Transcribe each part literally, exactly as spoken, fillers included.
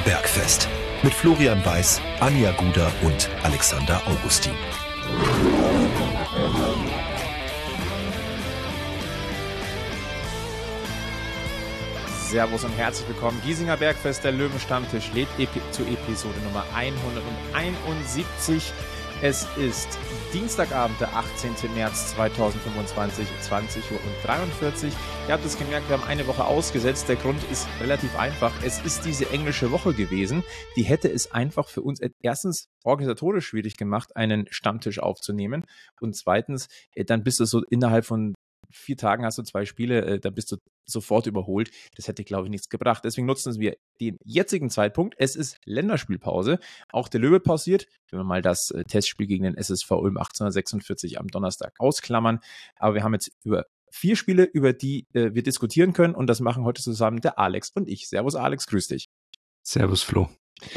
Bergfest mit Florian Weiß, Anja Guder und Alexander Augustin. Servus und herzlich willkommen. Giesinger Bergfest, der Löwenstammtisch, lädt epi- zu Episode Nummer hunderteinundsiebzig. Es ist Dienstagabend, der achtzehnten März zweitausendfünfundzwanzig, zwanzig Uhr dreiundvierzig. Ihr habt es gemerkt, wir haben eine Woche ausgesetzt. Der Grund ist relativ einfach. Es ist diese englische Woche gewesen. Die hätte es einfach für uns erstens organisatorisch schwierig gemacht, einen Stammtisch aufzunehmen. Und zweitens, dann bist du so innerhalb von vier Tagen hast du zwei Spiele, äh, dann bist du sofort überholt. Das hätte, glaube ich, nichts gebracht. Deswegen nutzen wir den jetzigen Zeitpunkt. Es ist Länderspielpause. Auch der Löwe pausiert. Wenn wir mal das äh, Testspiel gegen den S S V Ulm achtzehnhundertsechsundvierzig am Donnerstag ausklammern. Aber wir haben jetzt über vier Spiele, über die äh, wir diskutieren können. Und das machen heute zusammen der Alex und ich. Servus Alex, grüß dich. Servus Flo.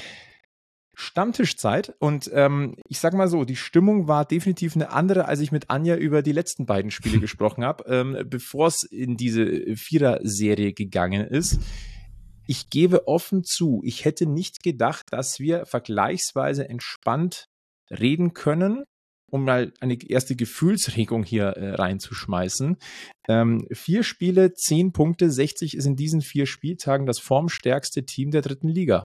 Stammtischzeit und ähm, ich sag mal so, die Stimmung war definitiv eine andere, als ich mit Anja über die letzten beiden Spiele gesprochen habe, ähm, bevor es in diese Vierer-Serie gegangen ist. Ich gebe offen zu, ich hätte nicht gedacht, dass wir vergleichsweise entspannt reden können, um mal eine erste Gefühlsregung hier äh, reinzuschmeißen. Ähm, vier Spiele, zehn Punkte, sechzig ist in diesen vier Spieltagen das formstärkste Team der dritten Liga.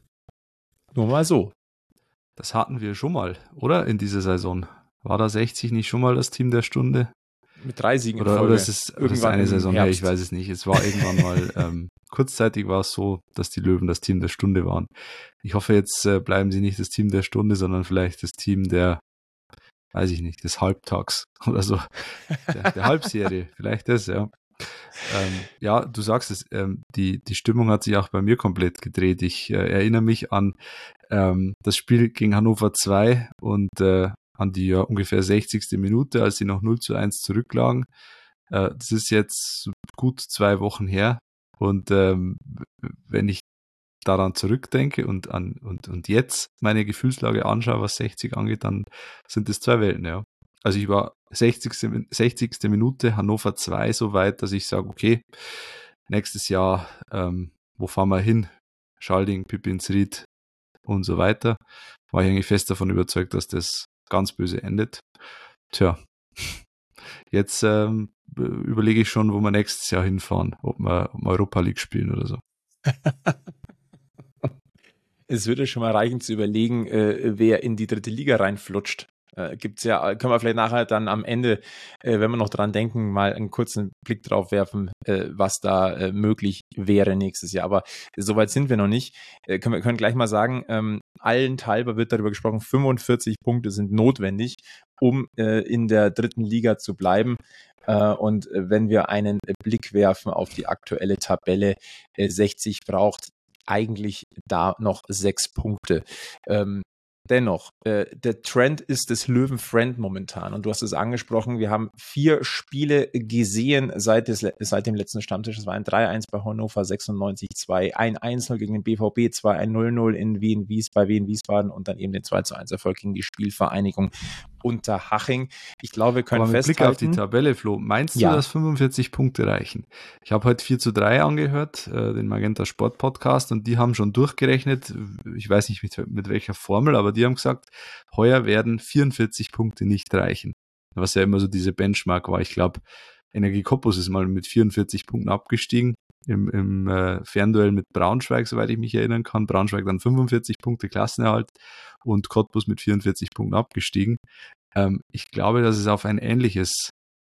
Nur mal so. Das hatten wir schon mal, oder? In dieser Saison. War da sechzig nicht schon mal das Team der Stunde? Mit drei Siegen in Oder, Folge. oder ist es irgendwann eine Saison her? Ich weiß es nicht. Es war irgendwann mal, ähm, kurzzeitig war es so, dass die Löwen das Team der Stunde waren. Ich hoffe, jetzt äh, bleiben sie nicht das Team der Stunde, sondern vielleicht das Team der, weiß ich nicht, des Halbtags oder so. Der, der Halbserie. Vielleicht das, ja. Ähm, ja, du sagst es, ähm, die, die Stimmung hat sich auch bei mir komplett gedreht. Ich äh, erinnere mich an ähm, das Spiel gegen Hannover zwei und äh, an die ja, ungefähr sechzigste Minute, als sie noch null zu eins zurücklagen. Äh, das ist jetzt gut zwei Wochen her und ähm, wenn ich daran zurückdenke und, an, und, und jetzt meine Gefühlslage anschaue, was sechzig angeht, dann sind es zwei Welten, ja. Also ich war sechzigste sechzigste Minute Hannover zwei so weit, dass ich sage, okay, nächstes Jahr, ähm, wo fahren wir hin? Schalding, Pipinsried und so weiter. War ich eigentlich fest davon überzeugt, dass das ganz böse endet. Tja, jetzt ähm, überlege ich schon, wo wir nächstes Jahr hinfahren, ob wir, ob wir Europa League spielen oder so. Es würde schon mal reichen zu überlegen, äh, wer in die dritte Liga reinflutscht. Äh, gibt's ja, können wir vielleicht nachher dann am Ende, äh, wenn wir noch dran denken, mal einen kurzen Blick drauf werfen, äh, was da äh, möglich wäre nächstes Jahr. Aber soweit sind wir noch nicht. Äh, können wir können gleich mal sagen, ähm, allenthalber wird darüber gesprochen, fünfundvierzig Punkte sind notwendig, um äh, in der dritten Liga zu bleiben. Uh, und uh, wenn wir einen uh, Blick werfen auf die aktuelle Tabelle, uh, sechzig braucht eigentlich da noch sechs Punkte. Ähm, dennoch, äh, der Trend ist des Löwen-Friend momentan. Und du hast es angesprochen, wir haben vier Spiele gesehen seit, des, seit dem letzten Stammtisch. Es war ein drei eins bei Hannover sechsundneunzig zwei, ein eins null gegen den B V B zwei, ein null null in Wien, Wies, bei Wien Wiesbaden und dann eben den zwei zu eins Erfolg gegen die Spielvereinigung Unterhaching. Ich glaube, wir können Aber mit festhalten... Blick auf die Tabelle, Flo, meinst ja. du, dass fünfundvierzig Punkte reichen? Ich habe heute vier zu drei angehört, äh, den Magenta Sport Podcast, und die haben schon durchgerechnet, ich weiß nicht mit, mit welcher Formel, aber die haben gesagt, heuer werden vierundvierzig Punkte nicht reichen. Was ja immer so diese Benchmark war. Ich glaube, Energie Cottbus ist mal mit vierundvierzig Punkten abgestiegen im, im äh, Fernduell mit Braunschweig, soweit ich mich erinnern kann. Braunschweig dann fünfundvierzig Punkte Klassenerhalt und Cottbus mit vierundvierzig Punkten abgestiegen. Ähm, ich glaube, dass es auf ein ähnliches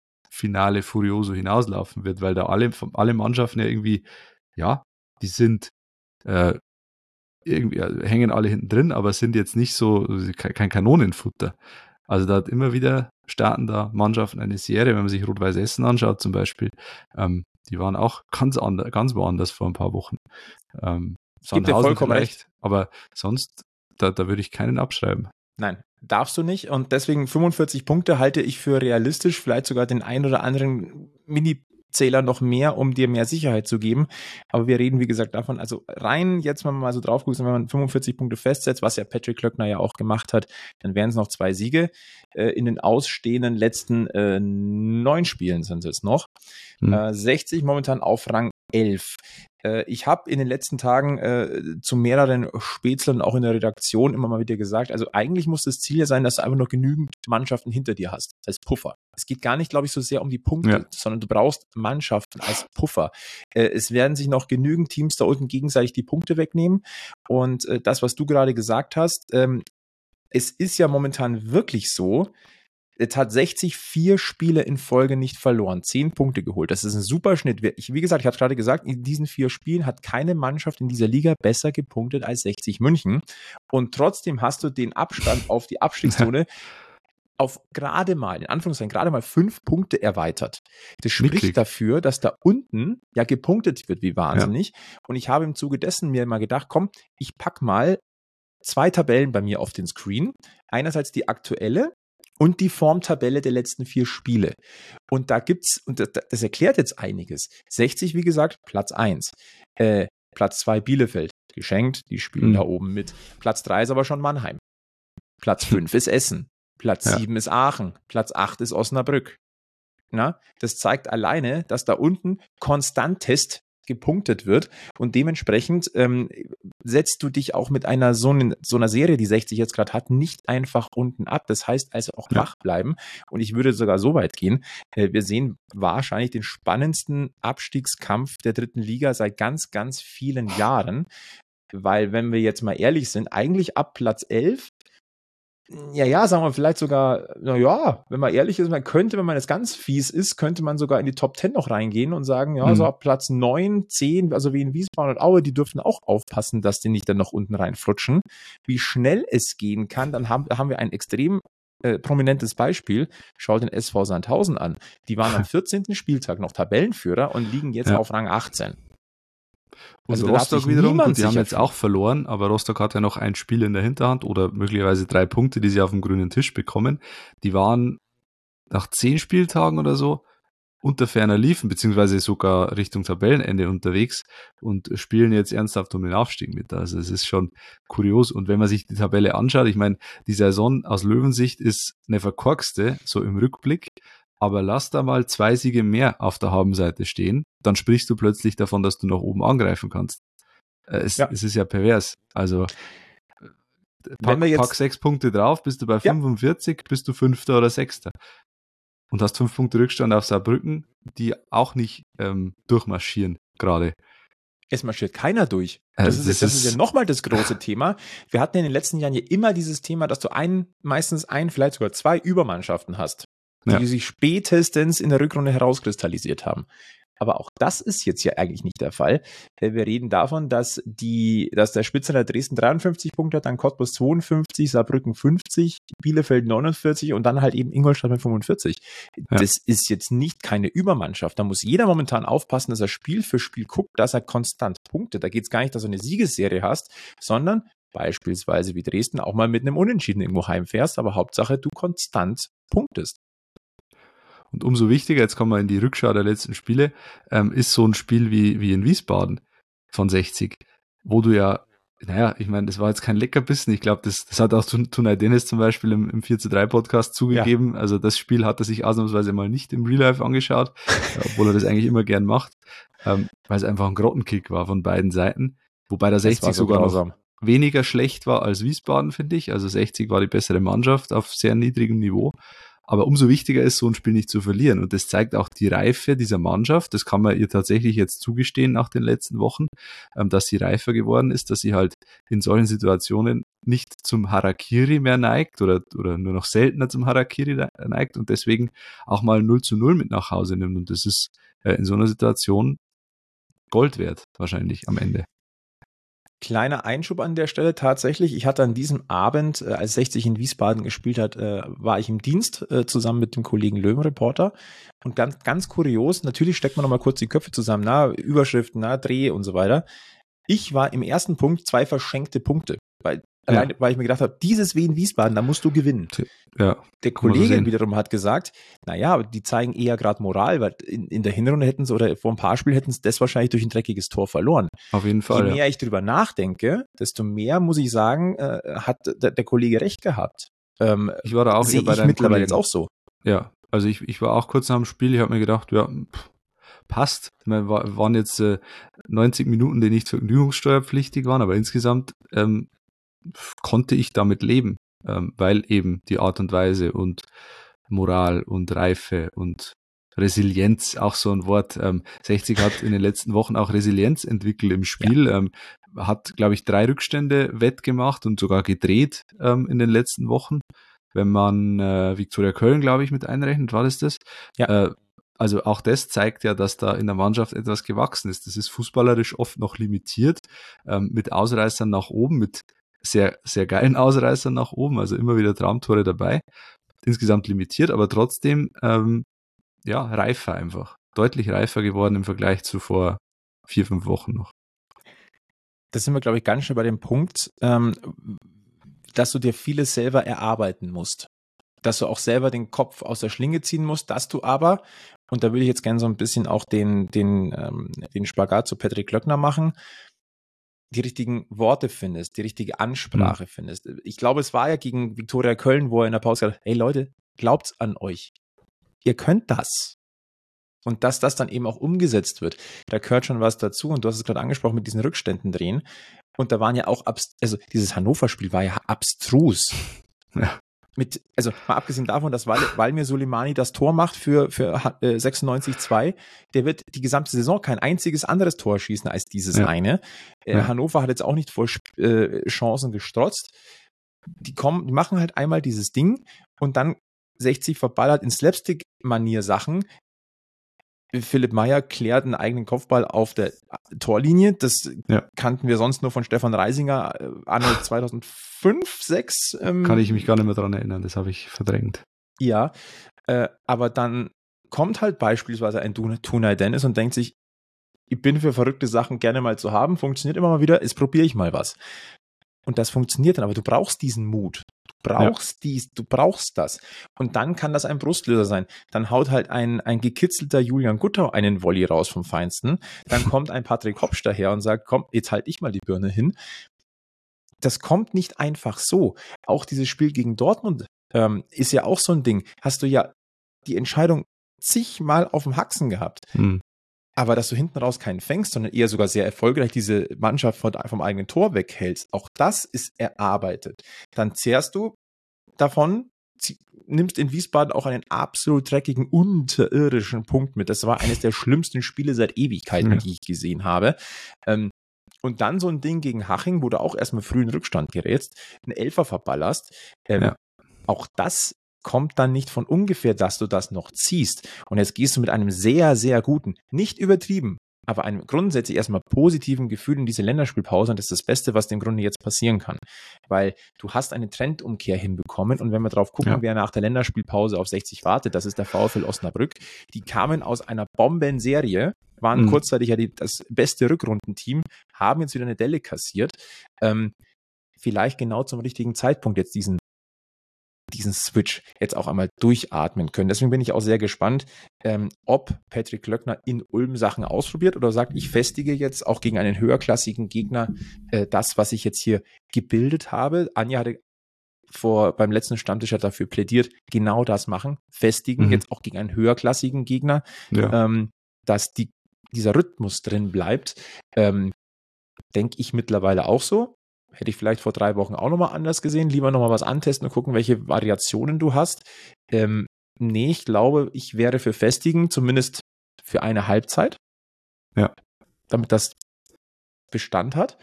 Finale Furioso hinauslaufen wird, weil da alle, alle Mannschaften ja irgendwie, ja, die sind äh, irgendwie, also hängen alle hinten drin, aber sind jetzt nicht so, kein Kanonenfutter. Also da hat immer wieder starten da Mannschaften eine Serie, wenn man sich Rot-Weiß Essen anschaut zum Beispiel, ähm, die waren auch ganz anders, ganz woanders vor ein paar Wochen. Ähm, Gibt dir vollkommen recht. Aber sonst, da, da würde ich keinen abschreiben. Nein, darfst du nicht. Und deswegen fünfundvierzig Punkte halte ich für realistisch, vielleicht sogar den ein oder anderen Mini-Zähler noch mehr, um dir mehr Sicherheit zu geben. Aber wir reden, wie gesagt, davon, also rein jetzt, wenn man mal so drauf guckt, wenn man fünfundvierzig Punkte festsetzt, was ja Patrick Klöckner ja auch gemacht hat, dann wären es noch zwei Siege. Äh, in den ausstehenden letzten äh, neun Spielen sind es noch. Hm. Äh, sechzig momentan auf Rang elf. Ich habe in den letzten Tagen äh, zu mehreren Spätzlern auch in der Redaktion immer mal wieder gesagt, also eigentlich muss das Ziel ja sein, dass du einfach noch genügend Mannschaften hinter dir hast, als Puffer. Es geht gar nicht, glaube ich, so sehr um die Punkte, ja. sondern du brauchst Mannschaften als Puffer. Äh, es werden sich noch genügend Teams da unten gegenseitig die Punkte wegnehmen. Und äh, das, was du gerade gesagt hast, ähm, es ist ja momentan wirklich so, jetzt hat sechzig vier Spiele in Folge nicht verloren, zehn Punkte geholt. Das ist ein super Schnitt. Ich, wie gesagt, ich hatte gerade gesagt, in diesen vier Spielen hat keine Mannschaft in dieser Liga besser gepunktet als sechzig München. Und trotzdem hast du den Abstand auf die Abstiegszone auf gerade mal, in Anführungszeichen, gerade mal fünf Punkte erweitert. Das spricht Mitkrieg. dafür, dass da unten ja gepunktet wird wie wahnsinnig. Ja. Und ich habe im Zuge dessen mir mal gedacht, komm, ich pack mal zwei Tabellen bei mir auf den Screen. Einerseits die aktuelle und die Formtabelle der letzten vier Spiele. Und da gibt's, und das, das erklärt jetzt einiges. sechzig, wie gesagt, Platz eins. Äh, Platz zwei Bielefeld, geschenkt, die spielen mhm. da oben mit. Platz drei ist aber schon Mannheim. Platz fünf ist Essen. Platz ja. sieben ist Aachen. Platz acht ist Osnabrück. Na, das zeigt alleine, dass da unten konstantest gepunktet wird und dementsprechend ähm, setzt du dich auch mit einer so, ne, so einer Serie, die sechzig jetzt gerade hat, nicht einfach unten ab. Das heißt also auch ja. wach bleiben und ich würde sogar so weit gehen, äh, wir sehen wahrscheinlich den spannendsten Abstiegskampf der dritten Liga seit ganz, ganz vielen Jahren, weil wenn wir jetzt mal ehrlich sind, eigentlich ab Platz elf, ja, ja, sagen wir vielleicht sogar, na ja, wenn man ehrlich ist, man könnte, wenn man jetzt ganz fies ist, könnte man sogar in die Top zehn noch reingehen und sagen, ja, mhm. so ab Platz neun, zehn, also wie in Wiesbaden und Aue, die dürfen auch aufpassen, dass die nicht dann noch unten reinflutschen. Wie schnell es gehen kann, dann haben, haben wir ein extrem äh, prominentes Beispiel. Schau den S V Sandhausen an. Die waren am vierzehnten Spieltag noch Tabellenführer und liegen jetzt ja. auf Rang achtzehn. Und also Rostock wiederum, gut, die haben jetzt auch verloren, aber Rostock hat ja noch ein Spiel in der Hinterhand oder möglicherweise drei Punkte, die sie auf dem grünen Tisch bekommen. Die waren nach zehn Spieltagen oder so unter ferner Liefen, beziehungsweise sogar Richtung Tabellenende unterwegs und spielen jetzt ernsthaft um den Aufstieg mit. Also es ist schon kurios. Und wenn man sich die Tabelle anschaut, ich meine, die Saison aus Löwensicht ist eine verkorkste, so im Rückblick. Aber lass da mal zwei Siege mehr auf der Habenseite stehen, dann sprichst du plötzlich davon, dass du nach oben angreifen kannst. Es, ja. es ist ja pervers. Also pack, jetzt, pack sechs Punkte drauf, bist du bei fünfundvierzig, ja. bist du Fünfter oder Sechster. Und hast fünf Punkte Rückstand auf Saarbrücken, die auch nicht ähm, durchmarschieren gerade. Es marschiert keiner durch. Das, also das, ist, das ist, ist ja nochmal das große Thema. Wir hatten in den letzten Jahren ja immer dieses Thema, dass du ein, meistens ein, vielleicht sogar zwei Übermannschaften hast, die ja. sich spätestens in der Rückrunde herauskristallisiert haben. Aber auch das ist jetzt ja eigentlich nicht der Fall. Wir reden davon, dass die, dass der Spitzenreiter Dresden dreiundfünfzig Punkte hat, dann Cottbus zweiundfünfzig, Saarbrücken fünfzig, Bielefeld neunundvierzig und dann halt eben Ingolstadt mit fünfundvierzig. Ja. Das ist jetzt nicht keine Übermannschaft. Da muss jeder momentan aufpassen, dass er Spiel für Spiel guckt, dass er konstant punktet. Da geht es gar nicht, dass du eine Siegesserie hast, sondern beispielsweise wie Dresden auch mal mit einem Unentschieden irgendwo heimfährst, aber Hauptsache du konstant punktest. Und umso wichtiger, jetzt kommen wir in die Rückschau der letzten Spiele, ähm, ist so ein Spiel wie, wie in Wiesbaden von sechzig, wo du ja, naja, ich meine, das war jetzt kein Leckerbissen, ich glaube, das, das hat auch Tunay Dennis zum Beispiel im, im vier zu drei Podcast zugegeben, ja. Also das Spiel hat er sich ausnahmsweise mal nicht im Real Life angeschaut, obwohl er das eigentlich immer gern macht, ähm, weil es einfach ein Grottenkick war von beiden Seiten, wobei der sechzig so sogar grausam. noch weniger schlecht war als Wiesbaden, finde ich, also sechzig war die bessere Mannschaft auf sehr niedrigem Niveau. Aber umso wichtiger ist, so ein Spiel nicht zu verlieren. Und das zeigt auch die Reife dieser Mannschaft. Das kann man ihr tatsächlich jetzt zugestehen nach den letzten Wochen, dass sie reifer geworden ist, dass sie halt in solchen Situationen nicht zum Harakiri mehr neigt oder, oder nur noch seltener zum Harakiri neigt und deswegen auch mal null zu null mit nach Hause nimmt. Und das ist in so einer Situation Gold wert, wahrscheinlich am Ende. Kleiner Einschub an der Stelle tatsächlich. Ich hatte an diesem Abend, äh, als sechzig in Wiesbaden gespielt hat, äh, war ich im Dienst äh, zusammen mit dem Kollegen Löwen, Reporter. Und ganz, ganz kurios, natürlich steckt man nochmal kurz die Köpfe zusammen, na, Überschriften, na, Dreh und so weiter. Ich war im ersten Punkt zwei verschenkte Punkte. Weil, ja. allein, weil ich mir gedacht habe, dieses Wien Wiesbaden, da musst du gewinnen. Ja, der Kollege so wiederum hat gesagt, naja, aber die zeigen eher gerade Moral, weil in, in der Hinrunde hätten sie oder vor ein paar Spielen hätten sie das wahrscheinlich durch ein dreckiges Tor verloren. Auf jeden Fall. Je mehr ja. ich drüber nachdenke, desto mehr, muss ich sagen, äh, hat der, der Kollege recht gehabt. Ähm, ich war da auch sehe ich mittlerweile jetzt auch so. Ja, also ich, ich war auch kurz nach dem Spiel, ich habe mir gedacht, ja, pff, passt. Ich meine, war, waren jetzt äh, neunzig Minuten, die nicht vergnügungssteuerpflichtig waren, aber insgesamt ähm, konnte ich damit leben, ähm, weil eben die Art und Weise und Moral und Reife und Resilienz, auch so ein Wort. Ähm, sechzig hat in den letzten Wochen auch Resilienz entwickelt im Spiel, ja. ähm, hat, glaube ich, drei Rückstände wettgemacht und sogar gedreht ähm, in den letzten Wochen. Wenn man äh, Viktoria Köln, glaube ich, mit einrechnet, war das das? Ja. Äh, also auch das zeigt ja, dass da in der Mannschaft etwas gewachsen ist. Das ist fußballerisch oft noch limitiert, ähm, mit Ausreißern nach oben, mit sehr, sehr geilen Ausreißern nach oben, also immer wieder Traumtore dabei. Insgesamt limitiert, aber trotzdem ähm, ja, reifer einfach. Deutlich reifer geworden im Vergleich zu vor vier, fünf Wochen noch. Das sind wir, glaube ich, ganz schnell bei dem Punkt, ähm, dass du dir vieles selber erarbeiten musst. Dass du auch selber den Kopf aus der Schlinge ziehen musst, dass du aber, und da würde ich jetzt gerne so ein bisschen auch den, den, ähm, den Spagat zu Patrick Klöckner machen, die richtigen Worte findest, die richtige Ansprache mhm. findest. Ich glaube, es war ja gegen Viktoria Köln, wo er in der Pause gesagt hat, hey Leute, glaubt's an euch. Ihr könnt das. Und dass das dann eben auch umgesetzt wird, da gehört schon was dazu. Und du hast es gerade angesprochen mit diesen Rückständen drehen. Und da waren ja auch, abst- also dieses Hannover-Spiel war ja abstrus. Ja. Mit, also mal abgesehen davon, dass Val- Valmir Suleimani das Tor macht für, für äh, sechsundneunzig zwei, der wird die gesamte Saison kein einziges anderes Tor schießen als dieses ja. eine. Äh, ja. Hannover hat jetzt auch nicht vor äh, Chancen gestrotzt. Die kommen, die machen halt einmal dieses Ding und dann sechzig verballert in Slapstick-Manier Sachen. Philipp Meyer klärt einen eigenen Kopfball auf der Torlinie. Das ja. kannten wir sonst nur von Stefan Reisinger äh, anno zweitausendfünf, sechs. Ähm, Kann ich mich gar nicht mehr dran erinnern, das habe ich verdrängt. Ja, äh, aber dann kommt halt beispielsweise ein Tunay Dennis und denkt sich, ich bin für verrückte Sachen gerne mal zu haben, funktioniert immer mal wieder, jetzt probiere ich mal was. Und das funktioniert dann, aber du brauchst diesen Mut. Du brauchst ja. dies, du brauchst das. Und dann kann das ein Brustlöser sein. Dann haut halt ein, ein gekitzelter Julian Guttau einen Volley raus vom Feinsten. Dann kommt ein Patrick Hopsch daher und sagt, komm, jetzt halt ich mal die Birne hin. Das kommt nicht einfach so. Auch dieses Spiel gegen Dortmund ähm, ist ja auch so ein Ding. Hast du ja die Entscheidung zigmal auf dem Haxen gehabt. Hm. Aber dass du hinten raus keinen fängst, sondern eher sogar sehr erfolgreich diese Mannschaft vom eigenen Tor weghältst, auch das ist erarbeitet. Dann zehrst du davon, nimmst in Wiesbaden auch einen absolut dreckigen, unterirdischen Punkt mit. Das war eines der schlimmsten Spiele seit Ewigkeiten, ja. die ich gesehen habe. Und dann so ein Ding gegen Haching, wo du auch erstmal früh in Rückstand gerätst, einen Elfer verballerst. Ja. Auch das kommt dann nicht von ungefähr, dass du das noch ziehst. Und jetzt gehst du mit einem sehr, sehr guten, nicht übertrieben, aber einem grundsätzlich erstmal positiven Gefühl in diese Länderspielpause. Und das ist das Beste, was dem Grunde jetzt passieren kann. Weil du hast eine Trendumkehr hinbekommen. Und wenn wir drauf gucken, ja. wer nach der Länderspielpause auf sechzig wartet, das ist der VfL Osnabrück. Die kamen aus einer Bombenserie, waren mhm. kurzzeitig ja die, das beste Rückrundenteam, haben jetzt wieder eine Delle kassiert. Ähm, vielleicht genau zum richtigen Zeitpunkt jetzt diesen diesen Switch jetzt auch einmal durchatmen können. Deswegen bin ich auch sehr gespannt, ähm, ob Patrick Klöckner in Ulm Sachen ausprobiert oder sagt, ich festige jetzt auch gegen einen höherklassigen Gegner äh, das, was ich jetzt hier gebildet habe. Anja hatte vor beim letzten Stammtisch hat dafür plädiert, genau das machen, festigen, mhm. jetzt auch gegen einen höherklassigen Gegner, ja. ähm, dass die, dieser Rhythmus drin bleibt. Ähm, denke ich mittlerweile auch so. Hätte ich vielleicht vor drei Wochen auch nochmal anders gesehen. Lieber nochmal was antesten und gucken, welche Variationen du hast. Ähm, nee, ich glaube, ich wäre für Festigen, zumindest für eine Halbzeit. Ja. Damit das Bestand hat.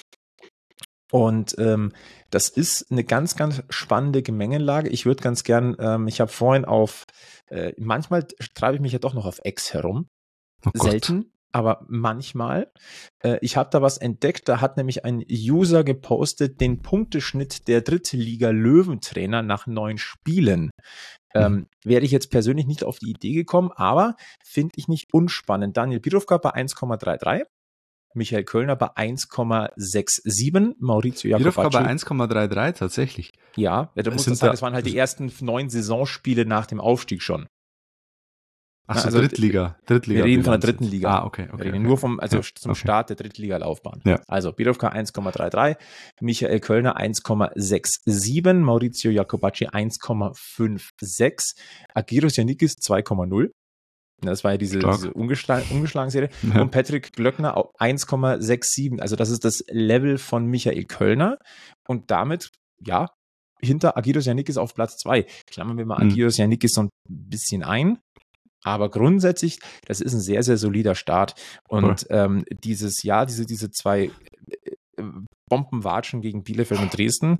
Und ähm, das ist eine ganz, ganz spannende Gemengelage. Ich würde ganz gern, ähm, ich habe vorhin auf, äh, manchmal treibe ich mich ja doch noch auf X herum. Oh Selten. Aber manchmal, äh, ich habe da was entdeckt, da hat nämlich ein User gepostet, den Punkteschnitt der dritte Liga Löwentrainer nach neun Spielen. Ähm, mhm. Wäre ich jetzt persönlich nicht auf die Idee gekommen, aber finde ich nicht unspannend. Daniel Birovka bei eins Komma dreiunddreißig, Michael Kölner bei eins Komma siebenundsechzig, Maurizio Jacobacci. Birovka bei eins Komma dreiunddreißig tatsächlich. Ja, ja, du musst das sagen, das waren halt die ersten neun Saisonspiele nach dem Aufstieg schon. Ach so, also, Drittliga. Drittliga. Wir reden von der dritten Liga. Ah, okay. okay, wir reden okay. nur vom, also okay. zum Start der Drittliga-Laufbahn. Ja. Also Birovka eins Komma dreiunddreißig, Michael Kölner eins Komma siebenundsechzig, Maurizio Jacobacci eins Komma sechsundfünfzig, Agiros Yannikis zwei Komma null. Das war ja diese, diese ungeschlagen, ungeschlagen Serie. Ja. Und Patrick Glöckner auf eins Komma siebenundsechzig. Also das ist das Level von Michael Kölner. Und damit, ja, hinter Agiros Yannickis auf Platz zwei. Klammern wir mal mhm. Agiros Yannickis so ein bisschen ein. Aber grundsätzlich, das ist ein sehr, sehr solider Start. Und cool. ähm, dieses Jahr, diese, diese zwei Bombenwatschen gegen Bielefeld und Dresden,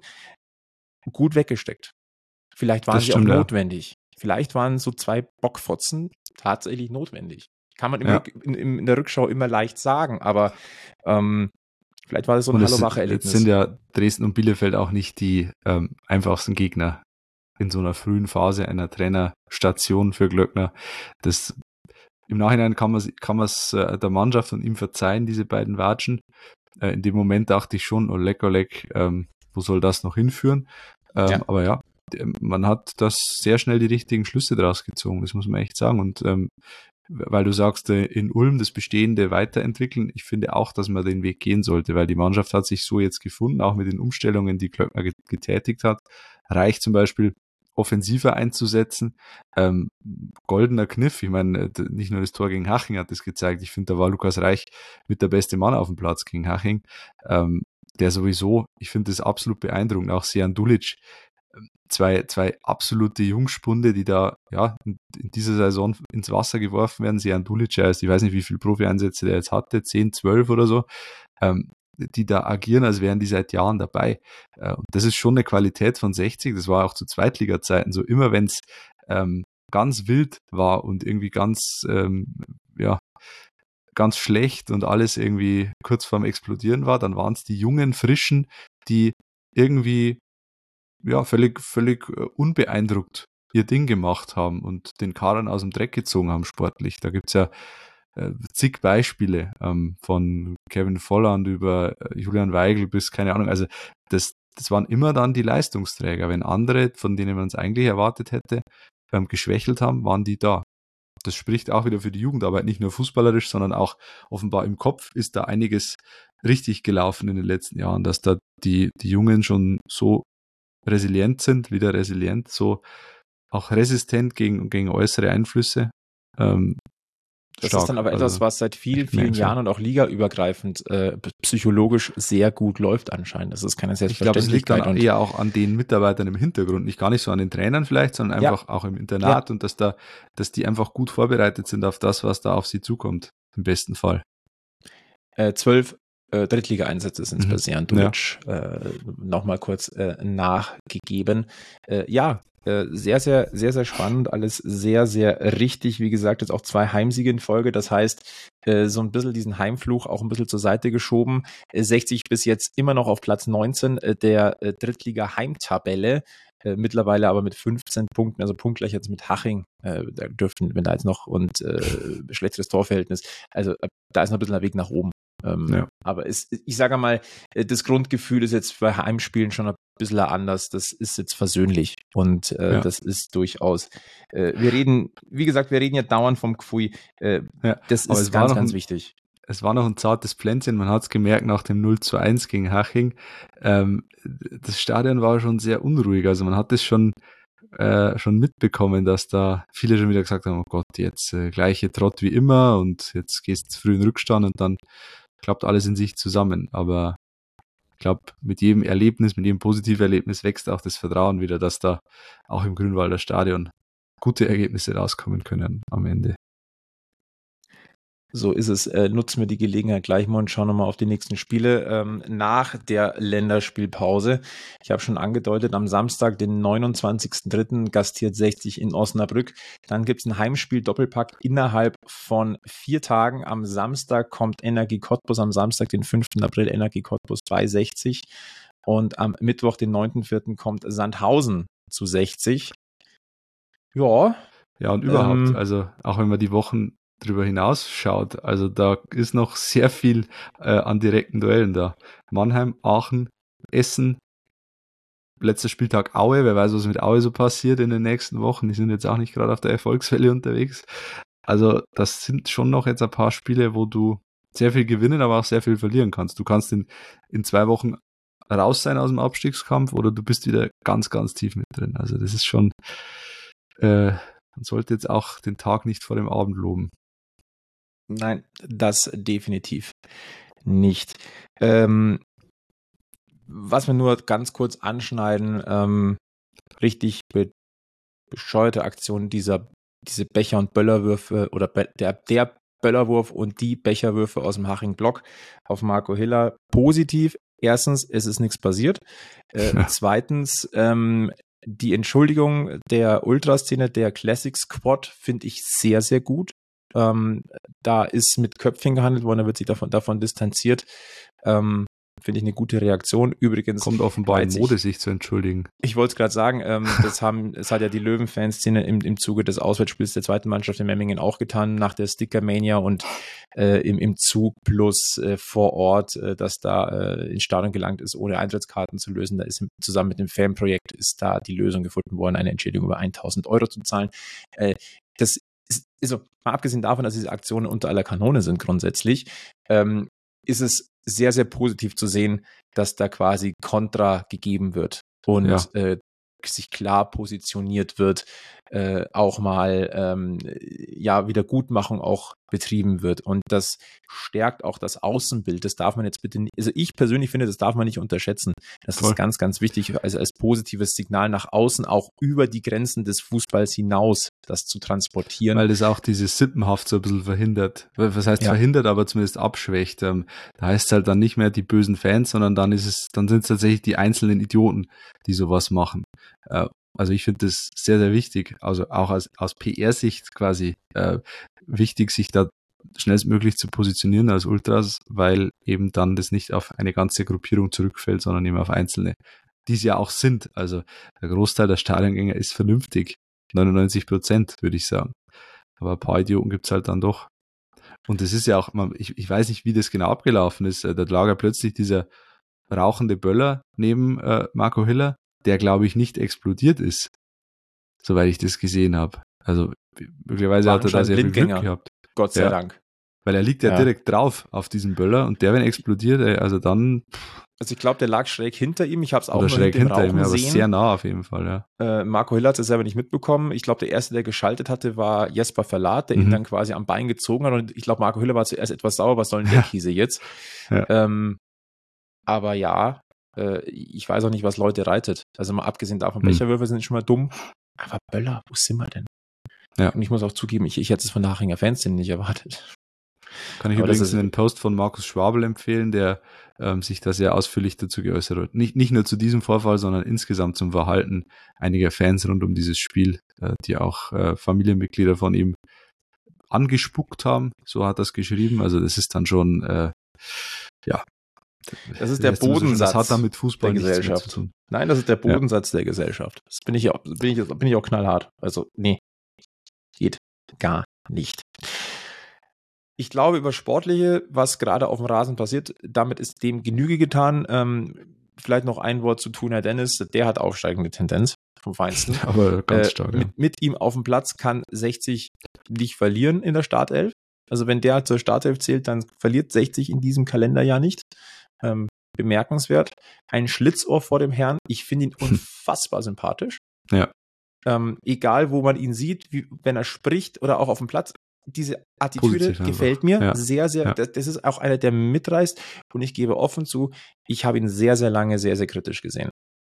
gut weggesteckt. Vielleicht waren das sie stimmt, auch notwendig. Ja. Vielleicht waren so zwei Bockfotzen tatsächlich notwendig. Kann man ja. in, in, in der Rückschau immer leicht sagen, aber ähm, vielleicht war das so ein Hallo-Wache-Erlebnis. Jetzt sind ja Dresden und Bielefeld auch nicht die ähm, einfachsten Gegner in so einer frühen Phase einer Trainerstation für Glöckner. Das im Nachhinein kann man kann man es äh, der Mannschaft und ihm verzeihen, diese beiden Watschen. Äh, in dem Moment dachte ich schon, oh leck, oh leck, ähm, wo soll das noch hinführen? Ähm, ja. Aber ja, man hat das sehr schnell die richtigen Schlüsse daraus gezogen, das muss man echt sagen. Und ähm, weil du sagst, in Ulm das Bestehende weiterentwickeln, ich finde auch, dass man den Weg gehen sollte, weil die Mannschaft hat sich so jetzt gefunden, auch mit den Umstellungen, die Glöckner getätigt hat. Reicht zum Beispiel offensiver einzusetzen. Ähm, goldener Kniff, ich meine, nicht nur das Tor gegen Haching hat das gezeigt, ich finde, da war Lukas Reich mit der beste Mann auf dem Platz gegen Haching, ähm, der sowieso, ich finde das absolut beeindruckend, auch Sejan Dulic, zwei, zwei absolute Jungspunde, die da ja in, in dieser Saison ins Wasser geworfen werden. Sejan Dulic, ich weiß nicht, wie viele Profi-Einsätze der jetzt hatte, zehn, zwölf oder so, ähm, die da agieren, als wären die seit Jahren dabei. Und das ist schon eine Qualität von sechzig, das war auch zu Zweitliga-Zeiten so, immer wenn es ähm, ganz wild war und irgendwie ganz, ähm, ja, ganz schlecht und alles irgendwie kurz vorm Explodieren war, dann waren es die jungen, frischen, die irgendwie ja völlig, völlig unbeeindruckt ihr Ding gemacht haben und den Karren aus dem Dreck gezogen haben sportlich. Da gibt's ja zig Beispiele, ähm, von Kevin Volland über äh, Julian Weigl bis keine Ahnung, also das, das waren immer dann die Leistungsträger. Wenn andere, von denen man es eigentlich erwartet hätte, ähm, geschwächelt haben, waren die da. Das spricht auch wieder für die Jugendarbeit, nicht nur fußballerisch, sondern auch offenbar im Kopf ist da einiges richtig gelaufen in den letzten Jahren, dass da die, die Jungen schon so resilient sind, wieder resilient, so auch resistent gegen, gegen äußere Einflüsse. Ähm, Das Stark, ist dann aber etwas, also was seit vielen, vielen Jahren und auch ligaübergreifend äh, psychologisch sehr gut läuft anscheinend. Das ist keine Selbstverständlichkeit. Ich glaube, es liegt dann eher auch an den Mitarbeitern im Hintergrund, nicht gar nicht so an den Trainern vielleicht, sondern einfach ja. auch im Internat ja. und dass da, dass die einfach gut vorbereitet sind auf das, was da auf sie zukommt, im besten Fall. Äh, zwölf äh, Drittliga-Einsätze sind es mhm. bei Sejan Dulic, ja. äh, nochmal kurz äh, nachgegeben. Äh, ja, Sehr, sehr, sehr, sehr spannend, alles sehr, sehr richtig. Wie gesagt, jetzt auch zwei Heimsiege in Folge. Das heißt, so ein bisschen diesen Heimfluch auch ein bisschen zur Seite geschoben. sechzig bis jetzt immer noch auf Platz neunzehn der Drittliga-Heimtabelle. Mittlerweile aber mit fünfzehn Punkten, also punktgleich jetzt mit Haching. Da dürften, wenn da jetzt noch und äh, schlechteres Torverhältnis. Also da ist noch ein bisschen der Weg nach oben. Ähm, ja. Aber es, ich sage mal, das Grundgefühl ist jetzt bei Heimspielen schon ein bisschen anders. Das ist jetzt versöhnlich und äh, ja. das ist durchaus. Äh, wir reden, wie gesagt, wir reden ja dauernd vom Gfui. Äh, ja. Das ist ganz, ganz ein, wichtig. Es war noch ein zartes Pflänzchen. Man hat es gemerkt nach dem null zu eins gegen Haching. Ähm, das Stadion war schon sehr unruhig. Also man hat es schon Äh, schon mitbekommen, dass da viele schon wieder gesagt haben, oh Gott, jetzt äh, gleiche Trott wie immer und jetzt gehst du früh in Rückstand und dann klappt alles in sich zusammen. Aber ich glaube, mit jedem Erlebnis, mit jedem positiven Erlebnis wächst auch das Vertrauen wieder, dass da auch im Grünwalder Stadion gute Ergebnisse rauskommen können am Ende. So ist es. Äh, nutzen wir die Gelegenheit gleich mal und schauen nochmal auf die nächsten Spiele ähm, nach der Länderspielpause. Ich habe schon angedeutet, am Samstag, den neunundzwanzigsten dritten gastiert sechzig in Osnabrück. Dann gibt es ein Heimspiel-Doppelpack innerhalb von vier Tagen. Am Samstag kommt Energie Cottbus, am Samstag, den fünften April, Energie Cottbus bei sechzig. Und am Mittwoch, den neunten vierten kommt Sandhausen zu sechzig. Ja. Ja, und überhaupt, ähm, also auch wenn wir die Wochen drüber hinaus schaut, also da ist noch sehr viel äh, an direkten Duellen da. Mannheim, Aachen, Essen, letzter Spieltag Aue, wer weiß, was mit Aue so passiert in den nächsten Wochen, die sind jetzt auch nicht gerade auf der Erfolgswelle unterwegs. Also das sind schon noch jetzt ein paar Spiele, wo du sehr viel gewinnen, aber auch sehr viel verlieren kannst. Du kannst in, in zwei Wochen raus sein aus dem Abstiegskampf oder du bist wieder ganz, ganz tief mit drin. Also das ist schon äh, man sollte jetzt auch den Tag nicht vor dem Abend loben. Nein, das definitiv nicht. Ähm, was wir nur ganz kurz anschneiden, ähm, richtig be- bescheuerte Aktion dieser, diese Becher- und Böllerwürfe oder be- der, der Böllerwurf und die Becherwürfe aus dem Haching-Block auf Marco Hiller. Positiv. Erstens, es ist nichts passiert. Äh, ja. Zweitens, ähm, die Entschuldigung der Ultraszene, der Classic Squad, finde ich sehr, sehr gut. Ähm, da ist mit Köpfchen gehandelt worden, da wird sich davon, davon distanziert. Ähm, finde ich eine gute Reaktion. Übrigens kommt offenbar in Mode, sich zu entschuldigen. Ich wollte es gerade sagen, ähm, das haben, es hat ja die Löwen-Fanszene im, im Zuge des Auswärtsspiels der zweiten Mannschaft in Memmingen auch getan, nach der Sticker-Mania und äh, im, im Zug plus äh, vor Ort, äh, dass da äh, ins Stadion gelangt ist, ohne Eintrittskarten zu lösen. Da ist zusammen mit dem Fanprojekt ist da die Lösung gefunden worden, eine Entschädigung über tausend Euro zu zahlen. Äh, das ist, also mal abgesehen davon, dass diese Aktionen unter aller Kanone sind grundsätzlich, ähm, ist es sehr, sehr positiv zu sehen, dass da quasi Kontra gegeben wird und ja. äh, sich klar positioniert wird, äh, auch mal ähm, ja Wiedergutmachung auch betrieben wird. Und das stärkt auch das Außenbild. Das darf man jetzt bitte nicht, also ich persönlich finde, das darf man nicht unterschätzen. Das Voll. ist ganz, ganz wichtig, also als positives Signal nach außen, auch über die Grenzen des Fußballs hinaus, das zu transportieren. Weil das auch dieses Sippenhaft so ein bisschen verhindert. Was heißt ja. verhindert, aber zumindest abschwächt. Ähm, da heißt es halt dann nicht mehr die bösen Fans, sondern dann ist es, dann sind es tatsächlich die einzelnen Idioten, die sowas machen. Äh, Also ich finde das sehr, sehr wichtig, also auch aus, aus P R-Sicht quasi äh, wichtig, sich da schnellstmöglich zu positionieren als Ultras, weil eben dann das nicht auf eine ganze Gruppierung zurückfällt, sondern eben auf Einzelne, die es ja auch sind. Also der Großteil der Stadiongänger ist vernünftig, neunundneunzig Prozent würde ich sagen. Aber ein paar Idioten gibt's halt dann doch. Und das ist ja auch, ich, ich weiß nicht, wie das genau abgelaufen ist, da lag ja plötzlich dieser rauchende Böller neben äh, Marco Hiller, der, glaube ich, nicht explodiert ist, soweit ich das gesehen habe. Also möglicherweise hat er da sehr viel Glück gehabt. Gott sei ja. Dank. Weil er liegt ja, ja direkt drauf auf diesem Böller und der, wenn explodiert, also dann... Also ich glaube, der lag schräg hinter ihm. Ich habe es auch noch schräg hinter ihm, ja, aber sehen. sehr nah auf jeden Fall, ja. Äh, Marco Hiller hat es selber nicht mitbekommen. Ich glaube, der Erste, der geschaltet hatte, war Jesper Verlat, der mhm. ihn dann quasi am Bein gezogen hat. Und ich glaube, Marco Hiller war zuerst etwas sauer, was soll denn der ja. Kiese jetzt? Ja. Ähm, aber ja, ich weiß auch nicht, was Leute reitet. Also mal abgesehen davon, hm. Becherwürfe sind schon mal dumm. Aber Böller, wo sind wir denn? Ja. Und ich muss auch zugeben, ich, ich hätte es von der Hachinger Fanszene nicht erwartet. Kann ich Aber übrigens einen Post von Markus Schwabel empfehlen, der ähm, sich da sehr ausführlich dazu geäußert hat. Nicht, nicht nur zu diesem Vorfall, sondern insgesamt zum Verhalten einiger Fans rund um dieses Spiel, äh, die auch äh, Familienmitglieder von ihm angespuckt haben. So hat er es geschrieben. Also das ist dann schon, äh, ja, Das ist der Bodensatz das hat dann mit Fußball der Gesellschaft. Zu tun. Nein, das ist der Bodensatz ja. der Gesellschaft. Das bin ich, auch, bin, ich, bin ich auch knallhart. Also, nee, geht gar nicht. Ich glaube, über Sportliche, was gerade auf dem Rasen passiert, damit ist dem Genüge getan. Ähm, vielleicht noch ein Wort zu Tuna Dennis. Der hat aufsteigende Tendenz vom Feinsten. Aber ganz stark, äh, mit, ja. mit ihm auf dem Platz kann sechzig nicht verlieren in der Startelf. Also wenn der zur Startelf zählt, dann verliert sechzig in diesem Kalenderjahr nicht. Ähm, bemerkenswert. Ein Schlitzohr vor dem Herrn. Ich finde ihn unfassbar sympathisch. Ja. Ähm, egal, wo man ihn sieht, wie, wenn er spricht oder auch auf dem Platz. Diese Attitüde Positiv gefällt einfach. mir ja. sehr, sehr. Ja. Das, das ist auch einer, der mitreißt. Und ich gebe offen zu, ich habe ihn sehr, sehr lange sehr, sehr kritisch gesehen.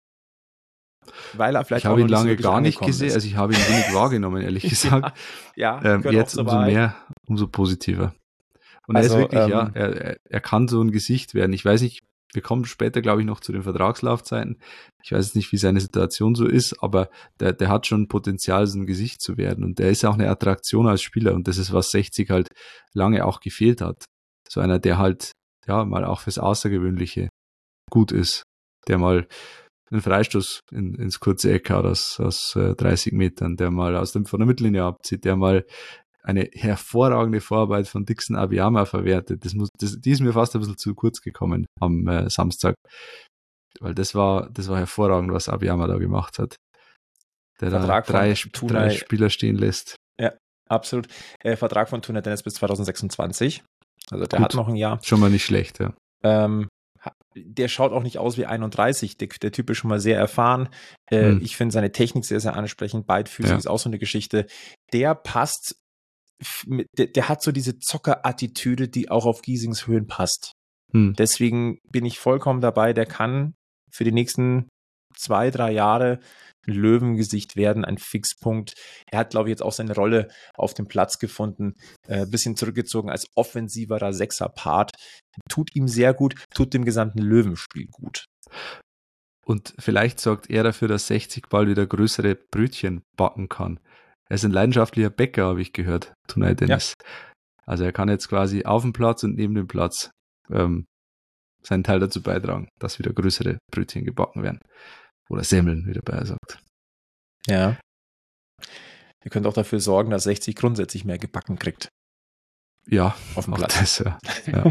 Weil er vielleicht ich habe ihn lange so gar nicht gesehen. Ist. Also ich habe ihn wenig wahrgenommen, ehrlich gesagt. ja, ja ähm, jetzt umso Wahrheit. mehr, umso positiver. Und also, er ist wirklich, ähm, ja, er, er kann so ein Gesicht werden. Ich weiß nicht, wir kommen später, glaube ich, noch zu den Vertragslaufzeiten. Ich weiß nicht, wie seine Situation so ist, aber der, der hat schon Potenzial, so ein Gesicht zu werden. Und der ist auch eine Attraktion als Spieler. Und das ist, was sechzig halt lange auch gefehlt hat. So einer, der halt, ja, mal auch fürs Außergewöhnliche gut ist. Der mal einen Freistoß in, ins kurze Eck hat aus, aus äh, dreißig Metern, der mal aus dem, von der Mittellinie abzieht, der mal eine hervorragende Vorarbeit von Dixon Abiyama verwertet. Das muss, das, die ist mir fast ein bisschen zu kurz gekommen am äh, Samstag. Weil das war, das war hervorragend, was Abiyama da gemacht hat. Der da drei, drei Spieler stehen lässt. Ja, absolut. Äh, Vertrag von Tuna Dennis bis zwanzig sechsundzwanzig. Also der Gut. hat noch ein Jahr. Schon mal nicht schlecht, ja. Ähm, der schaut auch nicht aus wie einunddreißig. Der, der Typ ist schon mal sehr erfahren. Äh, hm. Ich finde seine Technik sehr, sehr ansprechend. Beidfüßig ja. ist auch so eine Geschichte. Der passt, der, der hat so diese Zockerattitüde, die auch auf Giesings Höhen passt. Hm. Deswegen bin ich vollkommen dabei. Der kann für die nächsten zwei, drei Jahre ein Löwengesicht werden, ein Fixpunkt. Er hat, glaube ich, jetzt auch seine Rolle auf dem Platz gefunden, ein äh, bisschen zurückgezogen als offensiverer Sechser-Part. Tut ihm sehr gut, tut dem gesamten Löwenspiel gut. Und vielleicht sorgt er dafür, dass sechzig bald wieder größere Brötchen backen kann. Er ist ein leidenschaftlicher Bäcker, habe ich gehört, Tunay Dennis. Ja. Also er kann jetzt quasi auf dem Platz und neben dem Platz ähm, seinen Teil dazu beitragen, dass wieder größere Brötchen gebacken werden. Oder Semmeln, wie der Bayer sagt. Ja. Ihr könnt auch dafür sorgen, dass sechzig grundsätzlich mehr gebacken kriegt. Ja, auf dem Platz. Das, ja. Ja.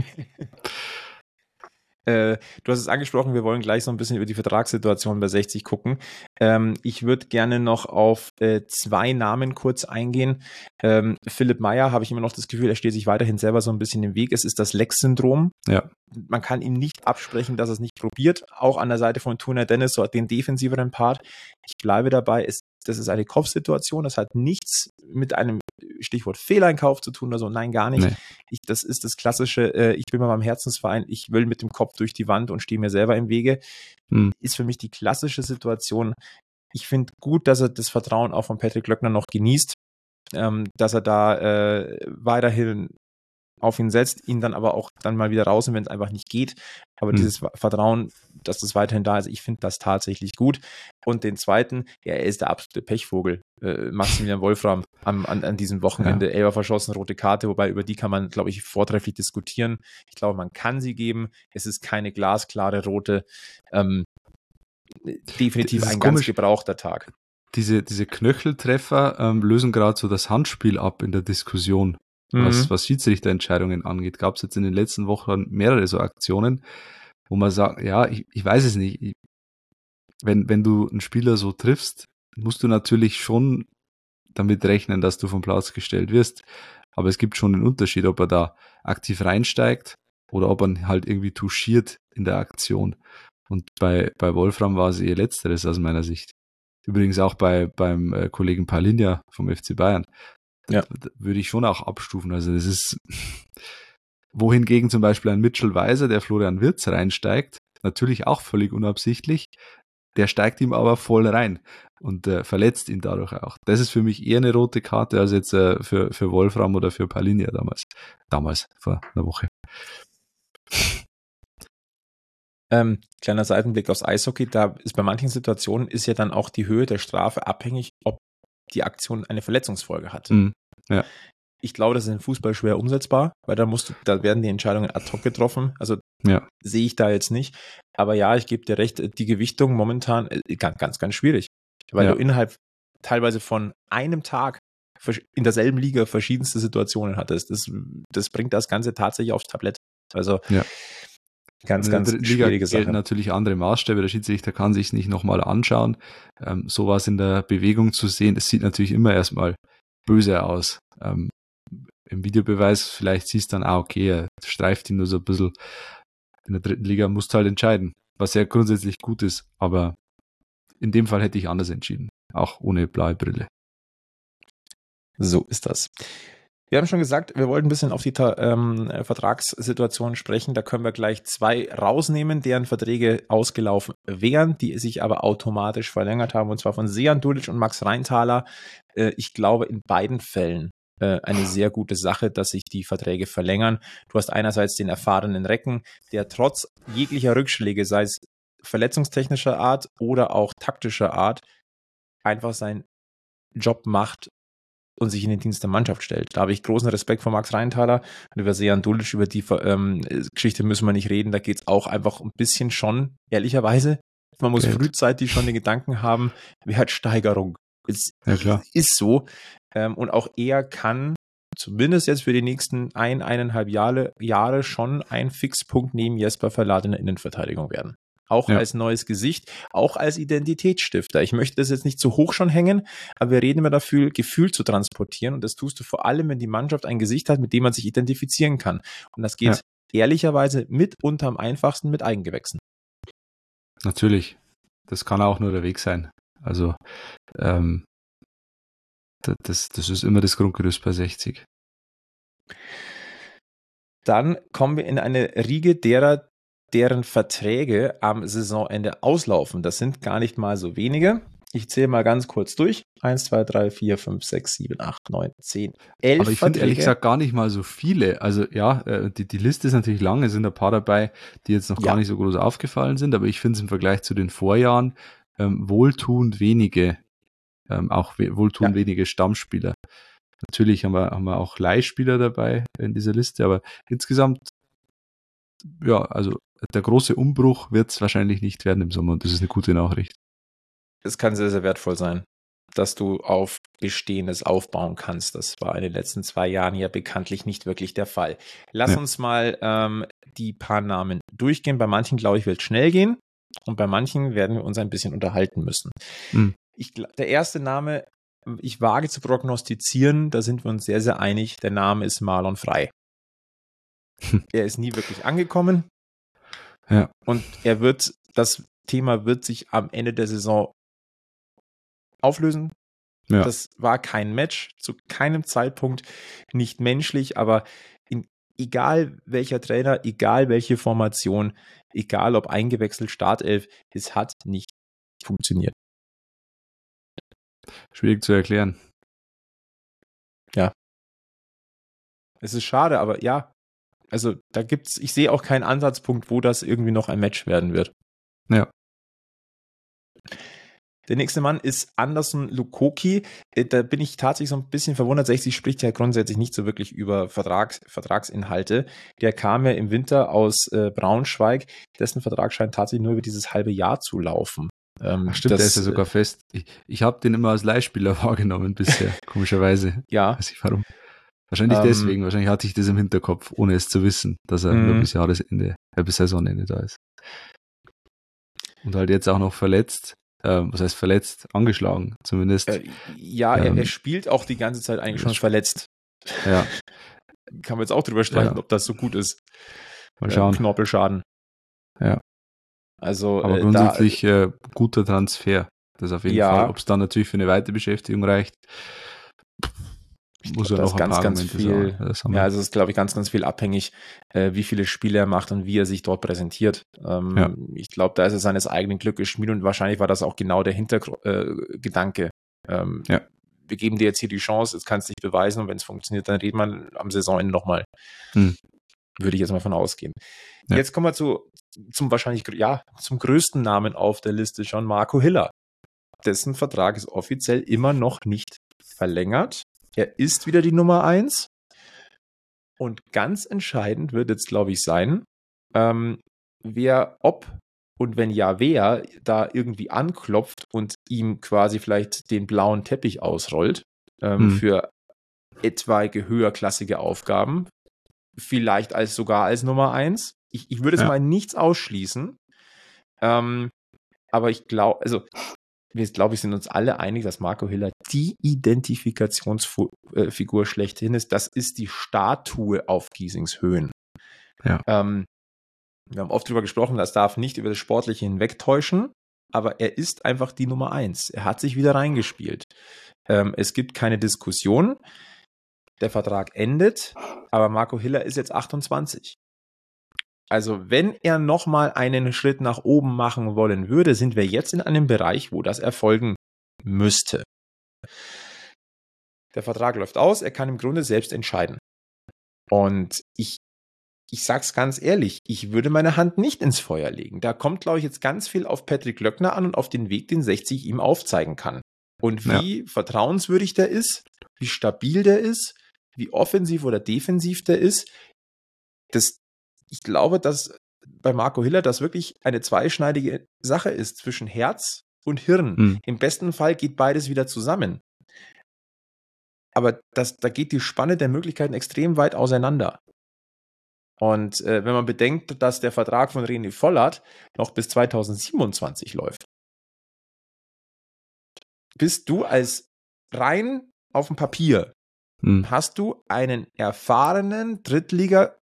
äh, du hast es angesprochen, wir wollen gleich so ein bisschen über die Vertragssituation bei sechzig gucken. Ähm, ich würde gerne noch auf äh, zwei Namen kurz eingehen. Ähm, Philipp Meyer, habe ich immer noch das Gefühl, er steht sich weiterhin selber so ein bisschen im Weg. Es ist das Lex-Syndrom. Ja. Man kann ihm nicht absprechen, dass er es nicht probiert. Auch an der Seite von Tunay Dennis, so hat den defensiveren Part. Ich bleibe dabei, es, das ist eine Kopfsituation. Das hat nichts mit einem Stichwort Fehleinkauf zu tun oder so. Nein, gar nicht. Nee. Ich, das ist das klassische, äh, ich bin bei meinem Herzensverein, ich will mit dem Kopf durch die Wand und stehe mir selber im Wege. Hm. Ist für mich die klassische Situation. Ich finde gut, dass er das Vertrauen auch von Patrick Löckner noch genießt, ähm, dass er da äh, weiterhin auf ihn setzt, ihn dann aber auch dann mal wieder raus, wenn es einfach nicht geht. Aber hm. dieses Vertrauen, dass das weiterhin da ist, ich finde das tatsächlich gut. Und den zweiten, ja, er ist der absolute Pechvogel. Äh, Maximilian Wolfram am, an, an diesem Wochenende, ja. Elfer verschossen, rote Karte, wobei über die kann man, glaube ich, vortrefflich diskutieren. Ich glaube, man kann sie geben. Es ist keine glasklare rote. Ähm, definitiv ein ganz komisch. gebrauchter Tag. Diese, diese Knöcheltreffer ähm, lösen gerade so das Handspiel ab in der Diskussion. Was, mhm. was Schiedsrichterentscheidungen angeht, gab es jetzt in den letzten Wochen mehrere so Aktionen, wo man sagt, ja, ich, ich weiß es nicht. Ich, wenn, wenn du einen Spieler so triffst, musst du natürlich schon damit rechnen, dass du vom Platz gestellt wirst. Aber es gibt schon den Unterschied, ob er da aktiv reinsteigt oder ob er halt irgendwie touchiert in der Aktion. Und bei, bei Wolfram war es eher Letzteres aus meiner Sicht. Übrigens auch bei beim äh, Kollegen Palinja vom F C Bayern. Ja. Da würde ich schon auch abstufen. Also das ist, wohingegen zum Beispiel ein Mitchell Weiser, der Florian Wirtz reinsteigt, natürlich auch völlig unabsichtlich, der steigt ihm aber voll rein und äh, verletzt ihn dadurch auch. Das ist für mich eher eine rote Karte als jetzt äh, für, für Wolfram oder für Palinja damals. Damals, vor einer Woche. Ähm, kleiner Seitenblick aufs Eishockey, da ist bei manchen Situationen ist ja dann auch die Höhe der Strafe abhängig, ob die Aktion eine Verletzungsfolge hat. Mhm. Ja. Ich glaube, das ist im Fußball schwer umsetzbar, weil da musst du, da werden die Entscheidungen ad hoc getroffen. Also ja. sehe ich da jetzt nicht. Aber ja, ich gebe dir recht, die Gewichtung momentan äh, ganz, ganz, ganz schwierig. Weil ja. du innerhalb teilweise von einem Tag in derselben Liga verschiedenste Situationen hattest. Das, das bringt das Ganze tatsächlich aufs Tablett. Also ja. ganz, ganz in der schwierige Liga Sache. Gelten natürlich andere Maßstäbe. Der Schiedsrichter kann sich nicht nochmal anschauen. Ähm, sowas in der Bewegung zu sehen, das sieht natürlich immer erstmal böse aus. Ähm, Im Videobeweis vielleicht siehst du dann, ah, okay, er streift ihn nur so ein bisschen. In der dritten Liga musst du halt entscheiden, was ja grundsätzlich gut ist. Aber in dem Fall hätte ich anders entschieden. Auch ohne blaue Brille. So ist das. Wir haben schon gesagt, wir wollten ein bisschen auf die ähm, Vertragssituation sprechen. Da können wir gleich zwei rausnehmen, deren Verträge ausgelaufen wären, die sich aber automatisch verlängert haben. Und zwar von Sejan Dulic und Max Reintaler. Äh, ich glaube, in beiden Fällen äh, eine sehr gute Sache, dass sich die Verträge verlängern. Du hast einerseits den erfahrenen Recken, der trotz jeglicher Rückschläge, sei es verletzungstechnischer Art oder auch taktischer Art, einfach seinen Job macht und sich in den Dienst der Mannschaft stellt. Da habe ich großen Respekt vor Max Reintaler und über Sejan Dulic, über die ähm, Geschichte müssen wir nicht reden, da geht es auch einfach ein bisschen schon, ehrlicherweise, man muss Geld. frühzeitig schon den Gedanken haben, Wertsteigerung. Es ja, klar. ist so ähm, und auch er kann zumindest jetzt für die nächsten ein, eineinhalb Jahre, Jahre schon ein Fixpunkt neben Jesper Verlat in der Innenverteidigung werden. Auch ja. als neues Gesicht, auch als Identitätsstifter. Ich möchte das jetzt nicht zu hoch schon hängen, aber wir reden immer dafür, Gefühl zu transportieren und das tust du vor allem, wenn die Mannschaft ein Gesicht hat, mit dem man sich identifizieren kann. Und das geht ja. ehrlicherweise mitunter am einfachsten mit Eigengewächsen. Natürlich. Das kann auch nur der Weg sein. Also ähm, das, das ist immer das Grundgerüst bei sechzig. Dann kommen wir in eine Riege derer, deren Verträge am Saisonende auslaufen. Das sind gar nicht mal so wenige. Ich zähle mal ganz kurz durch. eins, zwei, drei, vier, fünf, sechs, sieben, acht, neun, zehn, elf Aber ich finde ehrlich gesagt gar nicht mal so viele. Also ja, die, die Liste ist natürlich lang. Es sind ein paar dabei, die jetzt noch ja. gar nicht so groß aufgefallen sind. Aber ich finde es im Vergleich zu den Vorjahren ähm, wohltuend wenige, ähm, auch we- wohltuend ja. wenige Stammspieler. Natürlich haben wir, haben wir auch Leihspieler dabei in dieser Liste. Aber insgesamt, ja, also der große Umbruch wird es wahrscheinlich nicht werden im Sommer. Und das ist eine gute Nachricht. Es kann sehr, sehr wertvoll sein, dass du auf Bestehendes aufbauen kannst. Das war in den letzten zwei Jahren ja bekanntlich nicht wirklich der Fall. Lass ja. uns mal ähm, die paar Namen durchgehen. Bei manchen, glaube ich, wird es schnell gehen und bei manchen werden wir uns ein bisschen unterhalten müssen. Mhm. Ich, der erste Name, ich wage zu prognostizieren, da sind wir uns sehr, sehr einig, der Name ist Marlon Frey. Er ist nie wirklich angekommen ja. und er wird, das Thema wird sich am Ende der Saison auflösen. Ja. Das war kein Match, zu keinem Zeitpunkt nicht menschlich, aber in, egal welcher Trainer, egal welche Formation, egal ob eingewechselt, Startelf, es hat nicht funktioniert. Schwierig zu erklären. Ja. Es ist schade, aber ja, also da gibt's, ich sehe auch keinen Ansatzpunkt, wo das irgendwie noch ein Match werden wird. Ja. Der nächste Mann ist Anderson Lukoki. Da bin ich tatsächlich so ein bisschen verwundert. sechzig spricht ja grundsätzlich nicht so wirklich über Vertrags, Vertragsinhalte. Der kam ja im Winter aus äh, Braunschweig. Dessen Vertrag scheint tatsächlich nur über dieses halbe Jahr zu laufen. Ähm, Ach stimmt, das, der ist ja sogar fest. Ich, ich habe den immer als Leihspieler wahrgenommen bisher, komischerweise. Ja. Weiß ich warum. Wahrscheinlich ähm, deswegen. Wahrscheinlich hatte ich das im Hinterkopf, ohne es zu wissen, dass er nur bis Jahresende, äh, bis Saisonende da ist. Und halt jetzt auch noch verletzt. Was heißt verletzt? Angeschlagen zumindest. Äh, ja, ähm, er, er spielt auch die ganze Zeit eigentlich schon verletzt. Ja. Kann man jetzt auch drüber streiten, ja. ob das so gut ist. Mal schauen. Äh, Knorpelschaden. Ja. Also, aber äh, grundsätzlich da, äh, guter Transfer. Das auf jeden ja. Fall. Ob es dann natürlich für eine Weiterbeschäftigung reicht, ich muss glaub, ja noch ein ganz, paar ganz viel, sagen. Ja, also es ist, glaube ich, ganz, ganz viel abhängig, äh, wie viele Spiele er macht und wie er sich dort präsentiert. Ähm, ja. Ich glaube, da ist er seines eigenen Glückes Schmied und wahrscheinlich war das auch genau der Hintergedanke. Äh, ähm, ja. Wir geben dir jetzt hier die Chance, jetzt kannst du dich beweisen und wenn es funktioniert, dann reden wir am Saisonende nochmal. Hm. Würde ich jetzt mal von ausgehen. Ja. Jetzt kommen wir zu, zum wahrscheinlich, ja, zum größten Namen auf der Liste schon, Marco Hiller. Dessen Vertrag ist offiziell immer noch nicht verlängert. Er ist wieder die Nummer eins. Und ganz entscheidend wird jetzt, glaube ich, sein, ähm, wer, ob und wenn ja, wer da irgendwie anklopft und ihm quasi vielleicht den blauen Teppich ausrollt ähm, hm. für etwaige höherklassige Aufgaben. Vielleicht als sogar als Nummer eins. Ich, ich würde es ja. mal nichts ausschließen. Ähm, aber ich glaube, also wir, glaube ich, sind uns alle einig, dass Marco Hiller die Identifikationsfigur schlechthin ist. Das ist die Statue auf Giesings Höhen. Ja. Ähm, wir haben oft darüber gesprochen, das darf nicht über das Sportliche hinwegtäuschen, aber er ist einfach die Nummer eins. Er hat sich wieder reingespielt. Ähm, es gibt keine Diskussion. Der Vertrag endet, aber Marco Hiller ist jetzt achtundzwanzig. Also wenn er nochmal einen Schritt nach oben machen wollen würde, sind wir jetzt in einem Bereich, wo das erfolgen müsste. Der Vertrag läuft aus, er kann im Grunde selbst entscheiden. Und ich, ich sag's ganz ehrlich, ich würde meine Hand nicht ins Feuer legen. Da kommt, glaube ich, jetzt ganz viel auf Patrick Löckner an und auf den Weg, den sechzig ihm aufzeigen kann. Und wie ja. vertrauenswürdig der ist, wie stabil der ist, wie offensiv oder defensiv der ist, das ich glaube, dass bei Marco Hiller das wirklich eine zweischneidige Sache ist zwischen Herz und Hirn. Mhm. Im besten Fall geht beides wieder zusammen. Aber das, da geht die Spanne der Möglichkeiten extrem weit auseinander. Und äh, wenn man bedenkt, dass der Vertrag von René Vollert noch bis zweitausendsiebenundzwanzig läuft, bist du als rein auf dem Papier, mhm. hast du einen erfahrenen Drittliga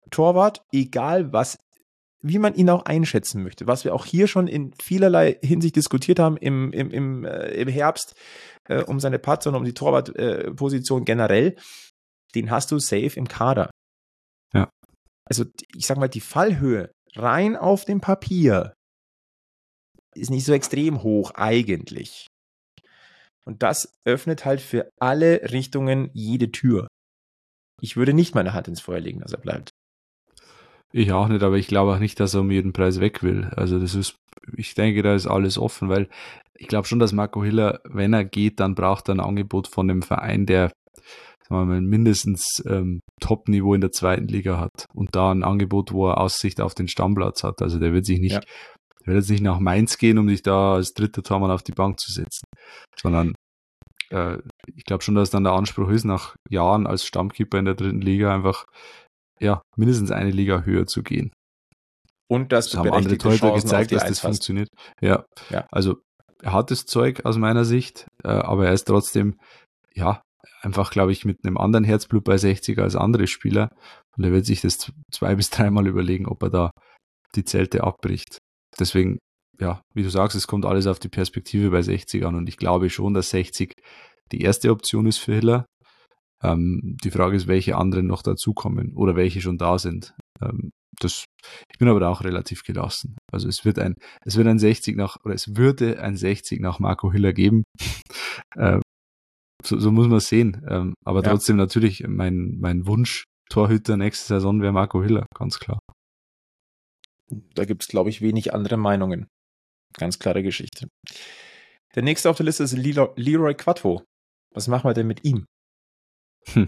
Torwart, egal was, wie man ihn auch einschätzen möchte, was wir auch hier schon in vielerlei Hinsicht diskutiert haben im, im, im, äh, im Herbst, äh, um seine Patzer und um die Torwartposition äh, generell, den hast du safe im Kader. Ja. Also ich sag mal, die Fallhöhe rein auf dem Papier ist nicht so extrem hoch eigentlich. Und das öffnet halt für alle Richtungen jede Tür. Ich würde nicht meine Hand ins Feuer legen, dass er bleibt. Ich auch nicht, aber ich glaube auch nicht, dass er um jeden Preis weg will. Also das ist, ich denke, da ist alles offen, weil ich glaube schon, dass Marco Hiller, wenn er geht, dann braucht er ein Angebot von einem Verein, der, sagen wir mal, mindestens ähm, Top-Niveau in der zweiten Liga hat und da ein Angebot, wo er Aussicht auf den Stammplatz hat. Also der wird sich nicht, Ja. der wird jetzt nicht nach Mainz gehen, um sich da als dritter Tormann auf die Bank zu setzen, sondern äh, ich glaube schon, dass dann der Anspruch ist, nach Jahren als Stammkeeper in der dritten Liga einfach ja, mindestens eine Liga höher zu gehen. Und dass das du haben andere berechtigte Torhüter Chancen gezeigt, auf dass die das Eins hast. funktioniert. Ja. Ja, Also er hat das Zeug aus meiner Sicht, äh, aber er ist trotzdem, ja, einfach, glaube ich, mit einem anderen Herzblut bei sechzig als andere Spieler und er wird sich das zwei bis dreimal überlegen, ob er da die Zelte abbricht. Deswegen, ja, wie du sagst, es kommt alles auf die Perspektive bei sechzig an und ich glaube schon, dass sechzig die erste Option ist für Hiller. Ähm, die Frage ist, welche anderen noch dazukommen oder welche schon da sind. Ähm, das, ich bin aber da auch relativ gelassen. Also es wird ein, es wird ein sechzig nach, oder es würde ein sechzig nach Marco Hiller geben. äh, so, so muss man es sehen. Ähm, aber ja. trotzdem natürlich mein, mein Wunsch Torhüter nächste Saison wäre Marco Hiller, ganz klar. Da gibt es, glaube ich, wenig andere Meinungen. Ganz klare Geschichte. Der nächste auf der Liste ist Leroy, Leroy Quattro. Was machen wir denn mit ihm? Hm.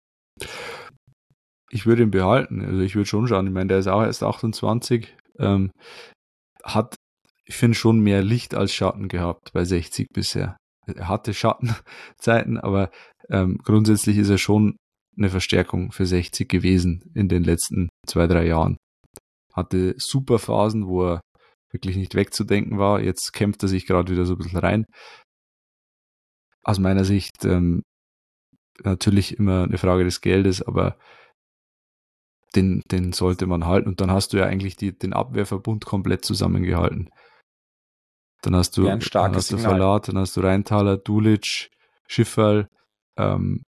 Ich würde ihn behalten. Also ich würde schon schauen. Ich meine, der ist auch erst achtundzwanzig. Ähm, hat, ich finde, schon mehr Licht als Schatten gehabt bei sechzig bisher. Er hatte Schattenzeiten, aber ähm, grundsätzlich ist er schon eine Verstärkung für sechzig gewesen in den letzten zwei, drei Jahren. Hatte super Phasen, wo er wirklich nicht wegzudenken war. Jetzt kämpft er sich gerade wieder so ein bisschen rein. Aus meiner Sicht ähm, natürlich immer eine Frage des Geldes, aber den, den sollte man halten. Und dann hast du ja eigentlich die, den Abwehrverbund komplett zusammengehalten. Dann hast du, ein dann hast du Verlat, dann hast du Rheintaler, Dulic, Schifferl. Ähm,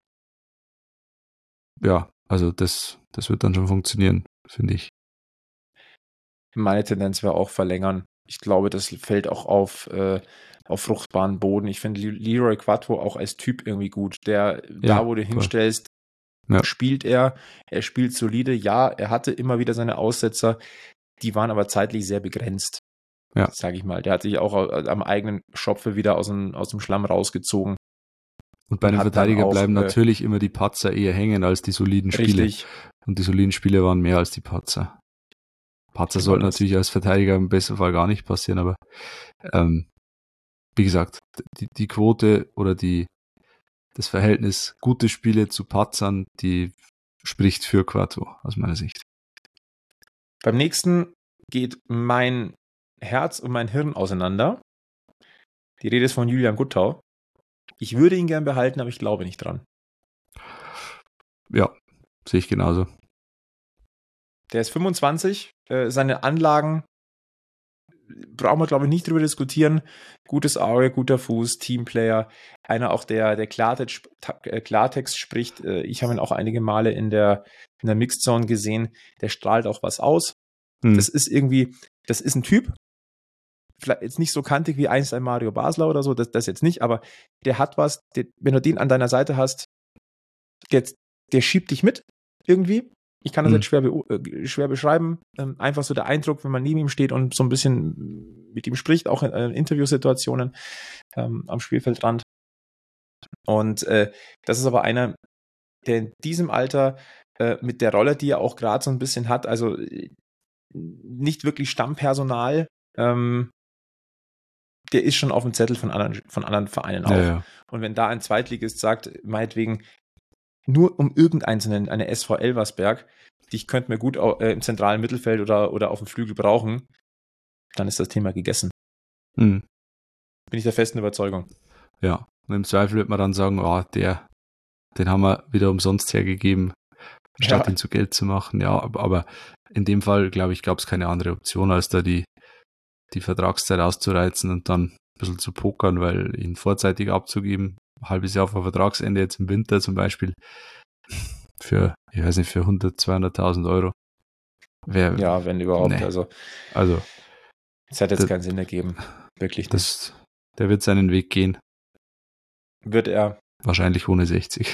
ja, also das, das wird dann schon funktionieren, finde ich. Meine Tendenz wäre auch verlängern. Ich glaube, das fällt auch auf, äh, auf fruchtbaren Boden. Ich finde Leroy Quattro auch als Typ irgendwie gut. Der, ja, da wo du hinstellst, ja. spielt er. Er spielt solide. Ja, er hatte immer wieder seine Aussetzer. Die waren aber zeitlich sehr begrenzt. Ja. Sag ich mal. Der hat sich auch am eigenen Schopfe wieder aus dem, aus dem Schlamm rausgezogen. Und bei einem Verteidiger auch, bleiben äh, natürlich immer die Patzer eher hängen als die soliden Spiele. Richtig. Und die soliden Spiele waren mehr als die Patzer. Patzer genau sollten das. natürlich als Verteidiger im besten Fall gar nicht passieren, aber ähm, wie gesagt, die, die Quote oder die das Verhältnis gute Spiele zu Patzern, die spricht für Quattro aus meiner Sicht. Beim nächsten geht mein Herz und mein Hirn auseinander. Die Rede ist von Julian Guttau. Ich würde ihn gern behalten, aber ich glaube nicht dran. Ja, sehe ich genauso. Der ist fünfundzwanzig. Äh, seine Anlagen brauchen wir, glaube ich, nicht drüber diskutieren. Gutes Auge, guter Fuß, Teamplayer. Einer auch, der, der Klartext, Klartext spricht. Ich habe ihn auch einige Male in der, in der Mixed Zone gesehen. Der strahlt auch was aus. Hm. Das ist irgendwie, das ist ein Typ. Vielleicht jetzt nicht so kantig wie einst ein Mario Basler oder so, das, das jetzt nicht, aber der hat was, der, wenn du den an deiner Seite hast, der, der schiebt dich mit irgendwie. Ich kann das hm. jetzt schwer, be- schwer beschreiben. Ähm, einfach so der Eindruck, wenn man neben ihm steht und so ein bisschen mit ihm spricht, auch in, in Interviewsituationen ähm, am Spielfeldrand. Und äh, das ist aber einer, der in diesem Alter äh, mit der Rolle, die er auch gerade so ein bisschen hat, also äh, nicht wirklich Stammpersonal, ähm, der ist schon auf dem Zettel von anderen, von anderen Vereinen auch. Ja, ja. Und wenn da ein Zweitligist sagt, meinetwegen, nur um irgendeinen zu nennen, eine S V Elversberg, die ich könnte mir gut äh, im zentralen Mittelfeld oder, oder auf dem Flügel brauchen, dann ist das Thema gegessen. Mhm. Bin ich der festen Überzeugung. Ja, und im Zweifel wird man dann sagen, oh, der, den haben wir wieder umsonst hergegeben. statt Ja. ihn zu Geld zu machen. Ja, aber, aber in dem Fall, glaube ich, gab es keine andere Option, als da die, die Vertragszeit auszureizen und dann ein bisschen zu pokern, weil ihn vorzeitig abzugeben, ein halbes Jahr vor Vertragsende, jetzt im Winter zum Beispiel, für, ich weiß nicht, für hundert, zweihunderttausend Euro. Wär, Ja, wenn überhaupt. Nee. Also, also es hat jetzt das, keinen Sinn ergeben. Wirklich nicht. Das, der wird seinen Weg gehen. Wird er. Wahrscheinlich ohne sechzig.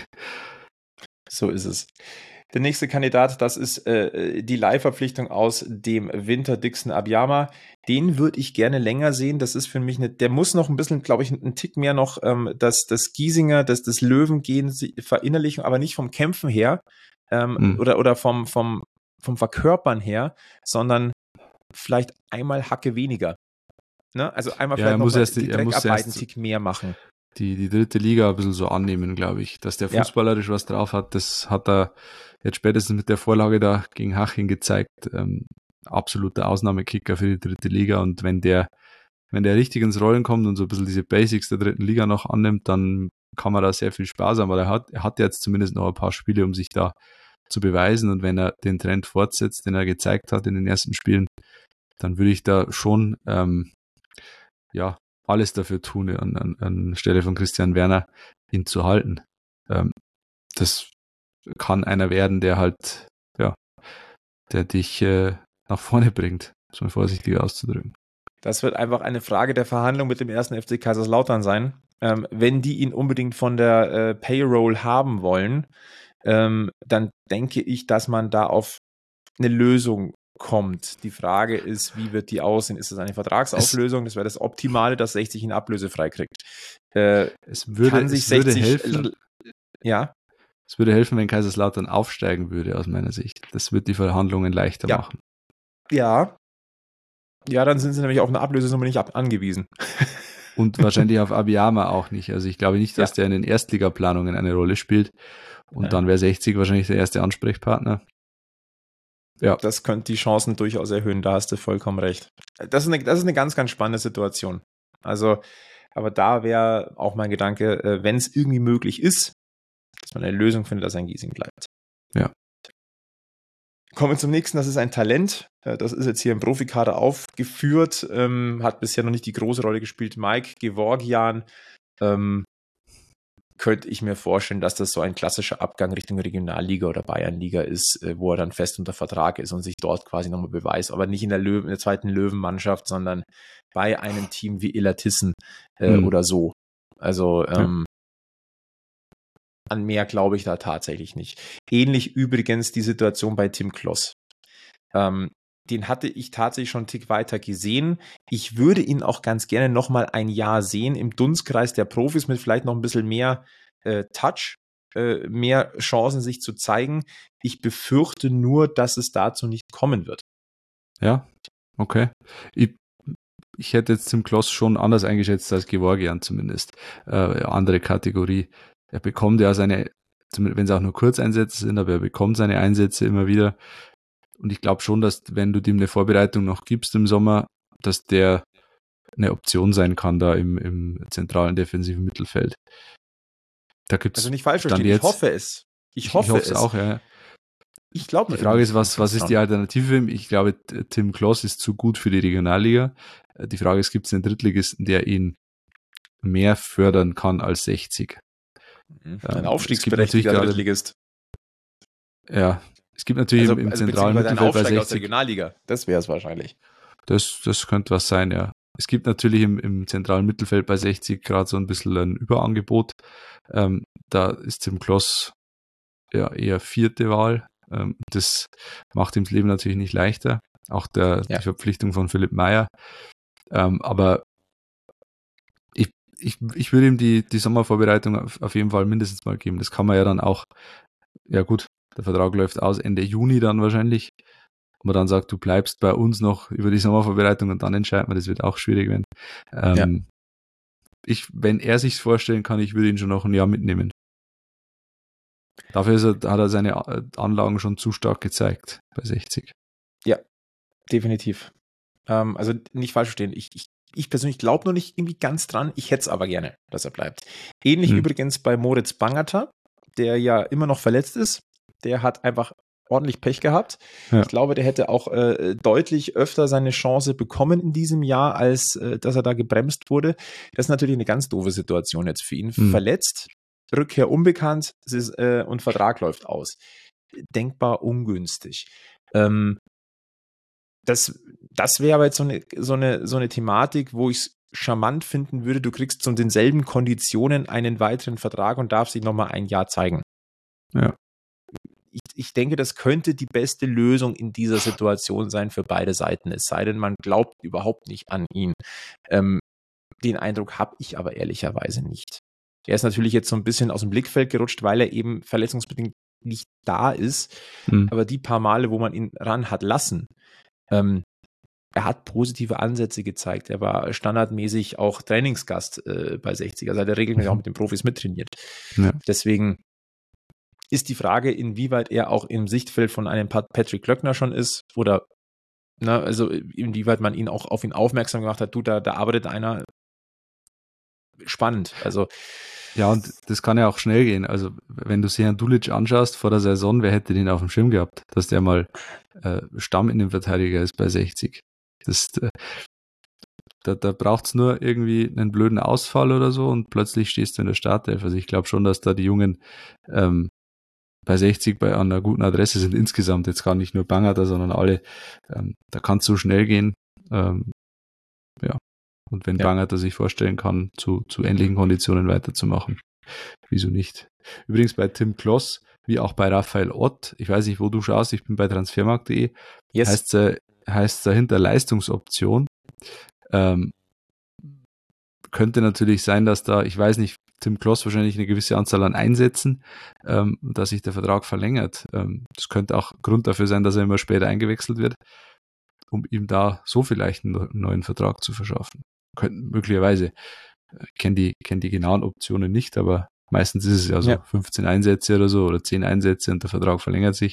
So ist es. Der nächste Kandidat, das ist äh, die Leihverpflichtung aus dem Winter Dixon Abiyama. Den würde ich gerne länger sehen. Das ist für mich eine, der muss noch ein bisschen, glaube ich, einen Tick mehr noch ähm, das, das Giesinger, das, das Löwengehen verinnerlichen, aber nicht vom Kämpfen her ähm, hm. oder, oder vom, vom, vom Verkörpern her, sondern vielleicht einmal Hacke weniger. Ne? Also einmal ja, vielleicht noch erst, die Dreckarbeit einen Tick mehr machen. Die, die dritte Liga ein bisschen so annehmen, glaube ich. Dass der fußballerisch ja. was drauf hat, das hat er jetzt spätestens mit der Vorlage da gegen Haching gezeigt. Ähm, absoluter Ausnahmekicker für die dritte Liga. Und wenn der, wenn der richtig ins Rollen kommt und so ein bisschen diese Basics der dritten Liga noch annimmt, dann kann man da sehr viel Spaß haben. Aber er hat, er hat jetzt zumindest noch ein paar Spiele, um sich da zu beweisen. Und wenn er den Trend fortsetzt, den er gezeigt hat in den ersten Spielen, dann würde ich da schon, ähm, ja, alles dafür tun, an, an, an Stelle von Christian Werner, ihn zu halten. Ähm, das kann einer werden, der halt, ja, der dich äh, nach vorne bringt, muss man vorsichtig auszudrücken. Das wird einfach eine Frage der Verhandlung mit dem ersten F C Kaiserslautern sein. Ähm, wenn die ihn unbedingt von der äh, Payroll haben wollen, ähm, dann denke ich, dass man da auf eine Lösung kommt. Die Frage ist, wie wird die aussehen? Ist es eine Vertragsauflösung? Das wäre das Optimale, dass sechzig ihn ablösefrei kriegt. Äh, es würde, kann sich es würde sechzig helfen. Ja. Es würde helfen, wenn Kaiserslautern aufsteigen würde, aus meiner Sicht. Das wird die Verhandlungen leichter ja. machen. Ja. Ja, dann sind sie nämlich auf eine Ablösesumme nicht ab- angewiesen. Und wahrscheinlich auf Abiyama auch nicht. Also ich glaube nicht, dass ja. der in den Erstligaplanungen eine Rolle spielt. Und ja. dann wäre sechzig wahrscheinlich der erste Ansprechpartner. Ja. Das könnte die Chancen durchaus erhöhen, da hast du vollkommen recht. Das ist eine, das ist eine ganz, ganz spannende Situation. Also, aber da wäre auch mein Gedanke, wenn es irgendwie möglich ist, dass man eine Lösung findet, dass ein Giesing bleibt. Ja. Kommen wir zum nächsten, das ist ein Talent. Das ist jetzt hier im Profikader aufgeführt, ähm, hat bisher noch nicht die große Rolle gespielt. Mike Gevorgian, ähm, könnte ich mir vorstellen, dass das so ein klassischer Abgang Richtung Regionalliga oder Bayernliga ist, wo er dann fest unter Vertrag ist und sich dort quasi nochmal beweist, aber nicht in der, Löwen, in der zweiten Löwenmannschaft, sondern bei einem Team wie Illertissen äh, hm. oder so. Also ähm, ja. an mehr glaube ich da tatsächlich nicht. Ähnlich übrigens die Situation bei Tim Kloss. Ähm, den hatte ich tatsächlich schon einen Tick weiter gesehen. Ich würde ihn auch ganz gerne nochmal ein Jahr sehen im Dunstkreis der Profis mit vielleicht noch ein bisschen mehr äh, Touch, äh, mehr Chancen sich zu zeigen. Ich befürchte nur, dass es dazu nicht kommen wird. Ja, okay. Ich, ich hätte jetzt Tim Kloss schon anders eingeschätzt als Gevorgian zumindest. Äh, andere Kategorie. Er bekommt ja seine, wenn es auch nur Kurzeinsätze sind, aber er bekommt seine Einsätze immer wieder. Und ich glaube schon, dass wenn du dem eine Vorbereitung noch gibst im Sommer, dass der eine Option sein kann da im, im zentralen defensiven Mittelfeld. Da gibt's also nicht falsch verstehen, ich hoffe es. Ich hoffe, ich hoffe es auch, ja. Ich glaube, die Frage ist, was, was ist die Alternative? Ich glaube, Tim Kloss ist zu gut für die Regionalliga. Die Frage ist, gibt es einen Drittligisten, der ihn mehr fördern kann als sechzig? Ein ähm, aufstiegsberechtigter Drittligist. Ja, es gibt natürlich also, im, im also zentralen Mittelfeld bei sechzig. Aus der Regionalliga. Das wäre es wahrscheinlich. Das, das könnte was sein, ja. Es gibt natürlich im, im zentralen Mittelfeld bei sechzig gerade so ein bisschen ein Überangebot. Ähm, da ist Tim Kloss ja eher vierte Wahl. Ähm, das macht ihm das Leben natürlich nicht leichter. Auch der, ja. die Verpflichtung von Philipp Meyer. Ähm, aber ich, ich, ich würde ihm die, die Sommervorbereitung auf, auf jeden Fall mindestens mal geben. Das kann man ja dann auch, ja gut, der Vertrag läuft aus Ende Juni dann wahrscheinlich. Und man dann sagt, du bleibst bei uns noch über die Sommervorbereitung und dann entscheidet man, das wird auch schwierig werden. Ähm, ja. ich, wenn er sich's vorstellen kann, ich würde ihn schon noch ein Jahr mitnehmen. Dafür ist er, hat er seine Anlagen schon zu stark gezeigt bei sechzig. Ja, definitiv. Ähm, also nicht falsch verstehen. Ich, ich, ich persönlich glaube noch nicht irgendwie ganz dran. Ich hätte es aber gerne, dass er bleibt. Ähnlich hm. übrigens bei Moritz Bangerter, der ja immer noch verletzt ist. der hat einfach ordentlich Pech gehabt. Ja. Ich glaube, der hätte auch äh, deutlich öfter seine Chance bekommen in diesem Jahr, als äh, dass er da gebremst wurde. Das ist natürlich eine ganz doofe Situation jetzt für ihn. Mhm. Verletzt, Rückkehr unbekannt, es ist, äh, und Vertrag läuft aus. Denkbar ungünstig. Ähm, das das wäre aber jetzt so eine, so eine, so eine Thematik, wo ich es charmant finden würde, du kriegst zu denselben Konditionen einen weiteren Vertrag und darfst dich nochmal ein Jahr zeigen. Ja. Ich, ich denke, das könnte die beste Lösung in dieser Situation sein für beide Seiten, es sei denn, man glaubt überhaupt nicht an ihn. Ähm, den Eindruck habe ich aber ehrlicherweise nicht. Er ist natürlich jetzt so ein bisschen aus dem Blickfeld gerutscht, weil er eben verletzungsbedingt nicht da ist, Mhm. aber die paar Male, wo man ihn ran hat lassen, ähm, er hat positive Ansätze gezeigt. Er war standardmäßig auch Trainingsgast äh, bei sechzig, also hat er regelmäßig Mhm. auch mit den Profis mittrainiert. Ja. Deswegen ist die Frage, inwieweit er auch im Sichtfeld von einem Patrick Klöckner schon ist oder na, also inwieweit man ihn auch auf ihn aufmerksam gemacht hat, du, da, da arbeitet einer. Spannend. Also ja, und das kann ja auch schnell gehen. Also wenn du Sejan Dulic anschaust vor der Saison, wer hätte den auf dem Schirm gehabt, dass der mal äh, Stamminnenverteidiger ist bei sechzig. Das, äh, da da braucht es nur irgendwie einen blöden Ausfall oder so und plötzlich stehst du in der Startelf. Also ich glaube schon, dass da die Jungen ähm, bei sechzig bei einer guten Adresse sind insgesamt, jetzt gar nicht nur Bangerter, sondern alle. Ähm, da kann es so schnell gehen. Ähm, ja. Und wenn Ja. Bangerter sich vorstellen kann, zu, zu ähnlichen Konditionen weiterzumachen, wieso nicht? Übrigens bei Tim Kloss, wie auch bei Raphael Ott, ich weiß nicht, wo du schaust, ich bin bei transfermarkt punkt de, yes. heißt es heißt dahinter Leistungsoption. Ähm, könnte natürlich sein, dass da, ich weiß nicht, Tim Kloss wahrscheinlich eine gewisse Anzahl an Einsätzen, ähm, dass sich der Vertrag verlängert. Ähm, das könnte auch Grund dafür sein, dass er immer später eingewechselt wird, um ihm da so vielleicht einen neuen Vertrag zu verschaffen. Könnten möglicherweise. Ich kenne die, kenn die genauen Optionen nicht, aber meistens ist es ja so, ja. fünfzehn Einsätze oder so oder zehn Einsätze und der Vertrag verlängert sich.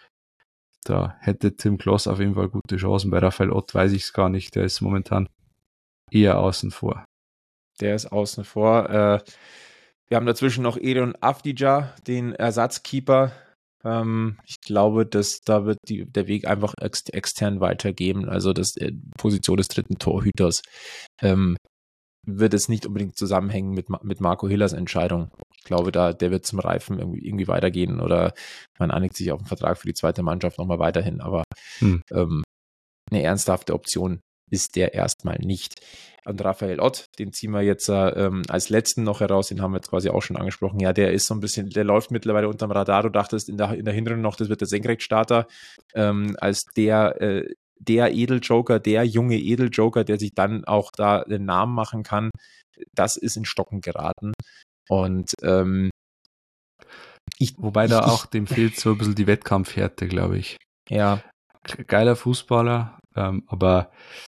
Da hätte Tim Kloss auf jeden Fall gute Chancen. Bei Raphael Ott weiß ich es gar nicht, der ist momentan eher außen vor. Der ist außen vor. Äh, wir haben dazwischen noch Edon Avdija, den Ersatzkeeper. Ähm, ich glaube, dass da wird die, der Weg einfach ex, extern weitergeben. Also das äh, Position des dritten Torhüters ähm, wird es nicht unbedingt zusammenhängen mit, mit Marco Hillers Entscheidung. Ich glaube, da der wird zum Reifen irgendwie, irgendwie weitergehen oder man einigt sich auf einen Vertrag für die zweite Mannschaft nochmal weiterhin. Aber hm. ähm, eine ernsthafte Option ist der erstmal nicht. Und Raphael Ott, den ziehen wir jetzt ähm, als letzten noch heraus, den haben wir jetzt quasi auch schon angesprochen. Ja, der ist so ein bisschen, der läuft mittlerweile unterm Radar. Du dachtest in der, in der Hinrunde noch, das wird der Senkrechtstarter, ähm, als der, äh, der Edeljoker, der junge Edeljoker, der sich dann auch da den Namen machen kann. Das ist in Stocken geraten. Und ähm, ich, wobei ich, da ich, auch dem fehlt so ein bisschen die Wettkampfhärte, glaube ich. Ja. Geiler Fußballer, ähm, aber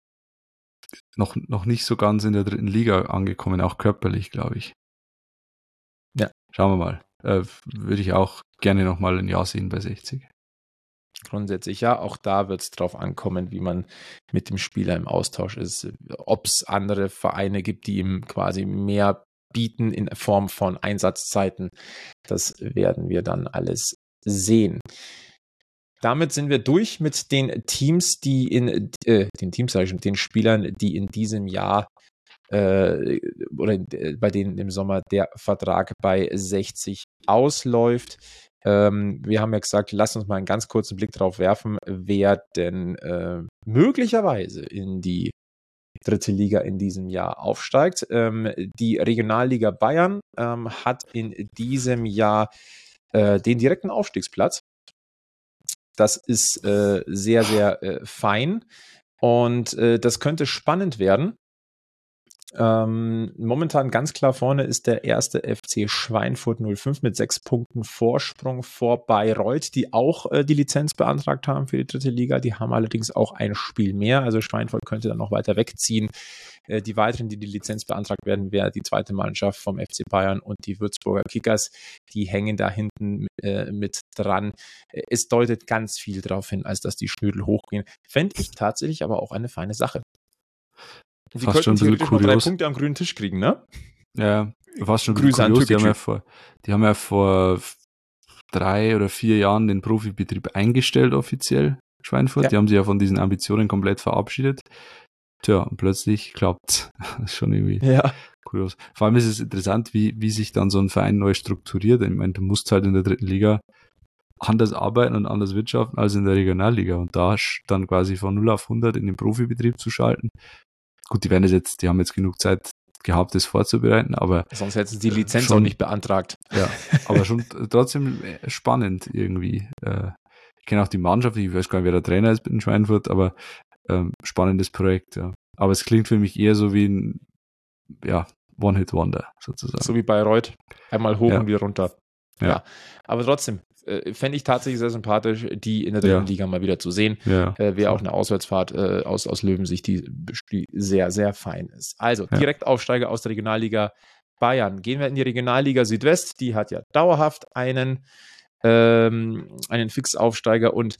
noch, noch nicht so ganz in der dritten Liga angekommen, auch körperlich, glaube ich. Ja. Schauen wir mal. Äh, würde ich auch gerne nochmal ein Jahr sehen bei sechzig. Grundsätzlich, ja, auch da wird es drauf ankommen, wie man mit dem Spieler im Austausch ist. Ob es andere Vereine gibt, die ihm quasi mehr bieten in Form von Einsatzzeiten, das werden wir dann alles sehen. Damit sind wir durch mit den Teams, die in äh, den Teams, sage ich schon, den Spielern, die in diesem Jahr äh, oder äh, bei denen im Sommer der Vertrag bei sechzig ausläuft. Ähm, wir haben ja gesagt, lasst uns mal einen ganz kurzen Blick drauf werfen, wer denn äh, möglicherweise in die dritte Liga in diesem Jahr aufsteigt. Ähm, die Regionalliga Bayern ähm, hat in diesem Jahr äh, den direkten Aufstiegsplatz. Das ist äh, sehr, sehr äh, fein und äh, das könnte spannend werden. Ähm, momentan ganz klar vorne ist der erste F C Schweinfurt null fünf mit sechs Punkten Vorsprung vor Bayreuth, die auch äh, die Lizenz beantragt haben für die dritte Liga. Die haben allerdings auch ein Spiel mehr, also Schweinfurt könnte dann noch weiter wegziehen. Äh, die weiteren, die die Lizenz beantragt werden, wäre die zweite Mannschaft vom F C Bayern und die Würzburger Kickers. Die hängen da hinten äh, mit dran. Es deutet ganz viel darauf hin, als dass die Schnürdel hochgehen. Fände ich tatsächlich aber auch eine feine Sache. Die fast könnten schon ein theoretisch noch drei kurios. Punkte am grünen Tisch kriegen, ne? Ja, fast schon Grüße kurios. an Die haben, ja vor, die haben ja vor drei oder vier Jahren den Profibetrieb eingestellt offiziell, Schweinfurt. Ja. Die haben sich ja von diesen Ambitionen komplett verabschiedet. Tja, und plötzlich klappt. Das ist schon irgendwie ja. kurios. Vor allem ist es interessant, wie, wie sich dann so ein Verein neu strukturiert. Ich meine, du musst halt in der dritten Liga anders arbeiten und anders wirtschaften als in der Regionalliga. Und da dann quasi von null auf hundert in den Profibetrieb zu schalten. Gut, die werden es jetzt, die haben jetzt genug Zeit gehabt, das vorzubereiten, aber sonst hätten sie die Lizenz schon, auch nicht beantragt. Ja, aber schon trotzdem spannend irgendwie. Ich kenne auch die Mannschaft, ich weiß gar nicht, wer der Trainer ist in Schweinfurt, aber ähm, spannendes Projekt, ja. Aber es klingt für mich eher so wie ein ja, One-Hit-Wonder sozusagen. So wie Bayreuth, einmal hoch ja. und wieder runter. Ja, ja. Aber trotzdem, äh, fände ich tatsächlich sehr sympathisch, die in der dritten ja. Liga mal wieder zu sehen. Ja. Äh, Wäre auch eine Auswärtsfahrt äh, aus, aus Löwensicht, die, die sehr, sehr fein ist. Also, ja. Direktaufsteiger aus der Regionalliga Bayern. Gehen wir in die Regionalliga Südwest. Die hat ja dauerhaft einen, ähm, einen Fixaufsteiger und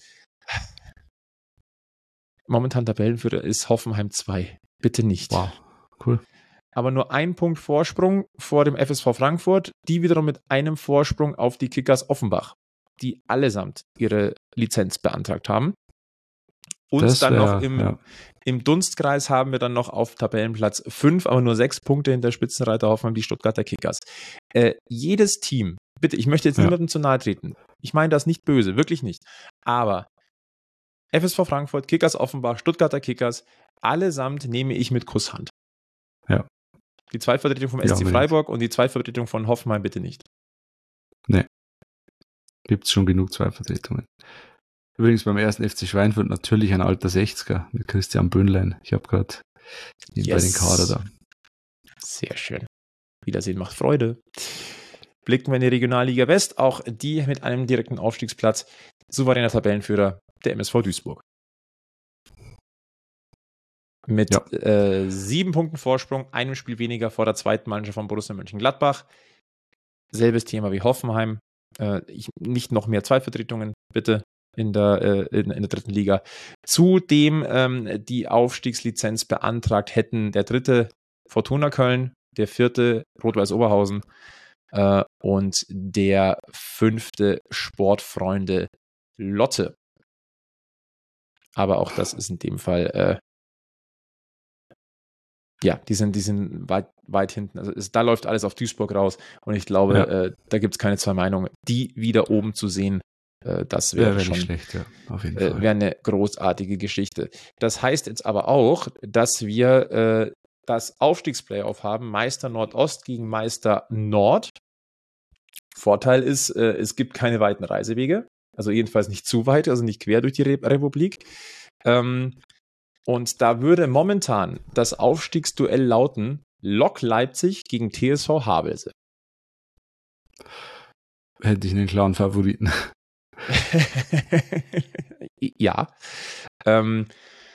momentan Tabellenführer ist Hoffenheim zwei. Bitte nicht. Wow, cool. Aber nur ein Punkt Vorsprung vor dem F S V Frankfurt, die wiederum mit einem Vorsprung auf die Kickers Offenbach, die allesamt ihre Lizenz beantragt haben. Und das dann wär, noch im, ja. im Dunstkreis haben wir dann noch auf Tabellenplatz fünf, aber nur sechs Punkte hinter Spitzenreiter Hoffenheim, die Stuttgarter Kickers. Äh, jedes Team, bitte, ich möchte jetzt ja. niemandem zu nahe treten. Ich meine das nicht böse, wirklich nicht. Aber F S V Frankfurt, Kickers Offenbach, Stuttgarter Kickers, allesamt nehme ich mit Kusshand. Ja. Die Zweitvertretung vom ja, S C Freiburg und die Zweitvertretung von Hoffenheim bitte nicht. Nee. Gibt es schon genug Zweitvertretungen. Übrigens beim ersten F C Schweinfurt natürlich ein alter sechziger mit Christian Böhnlein. Ich habe gerade yes. bei den Kader da. Sehr schön. Wiedersehen macht Freude. Blicken wir in die Regionalliga West, auch die mit einem direkten Aufstiegsplatz. Souveräner Tabellenführer, der M S V Duisburg. Mit ja. äh, sieben Punkten Vorsprung, einem Spiel weniger vor der zweiten Mannschaft von Borussia Mönchengladbach. Selbes Thema wie Hoffenheim. Äh, ich, nicht noch mehr Zweitvertretungen, bitte, in der, äh, in, in der dritten Liga. Zudem ähm, die Aufstiegslizenz beantragt hätten der dritte Fortuna Köln, der vierte Rot-Weiß Oberhausen äh, und der fünfte Sportfreunde Lotte. Aber auch das ist in dem Fall äh, ja, die sind, die sind weit, weit hinten. Also es, da läuft alles auf Duisburg raus und ich glaube, ja. äh, da gibt es keine zwei Meinungen. Die wieder oben zu sehen, äh, das wäre ja, wär schon nicht schlecht, ja. Auf jeden äh, Fall. Wäre eine großartige Geschichte. Das heißt jetzt aber auch, dass wir äh, das Aufstiegsplayoff haben, Meister Nordost gegen Meister Nord. Vorteil ist, äh, es gibt keine weiten Reisewege, also jedenfalls nicht zu weit, also nicht quer durch die Re- Republik. Ähm, Und da würde momentan das Aufstiegsduell lauten: Lok Leipzig gegen T S V Havelse. Hätte ich einen klaren Favoriten. ja. Ähm,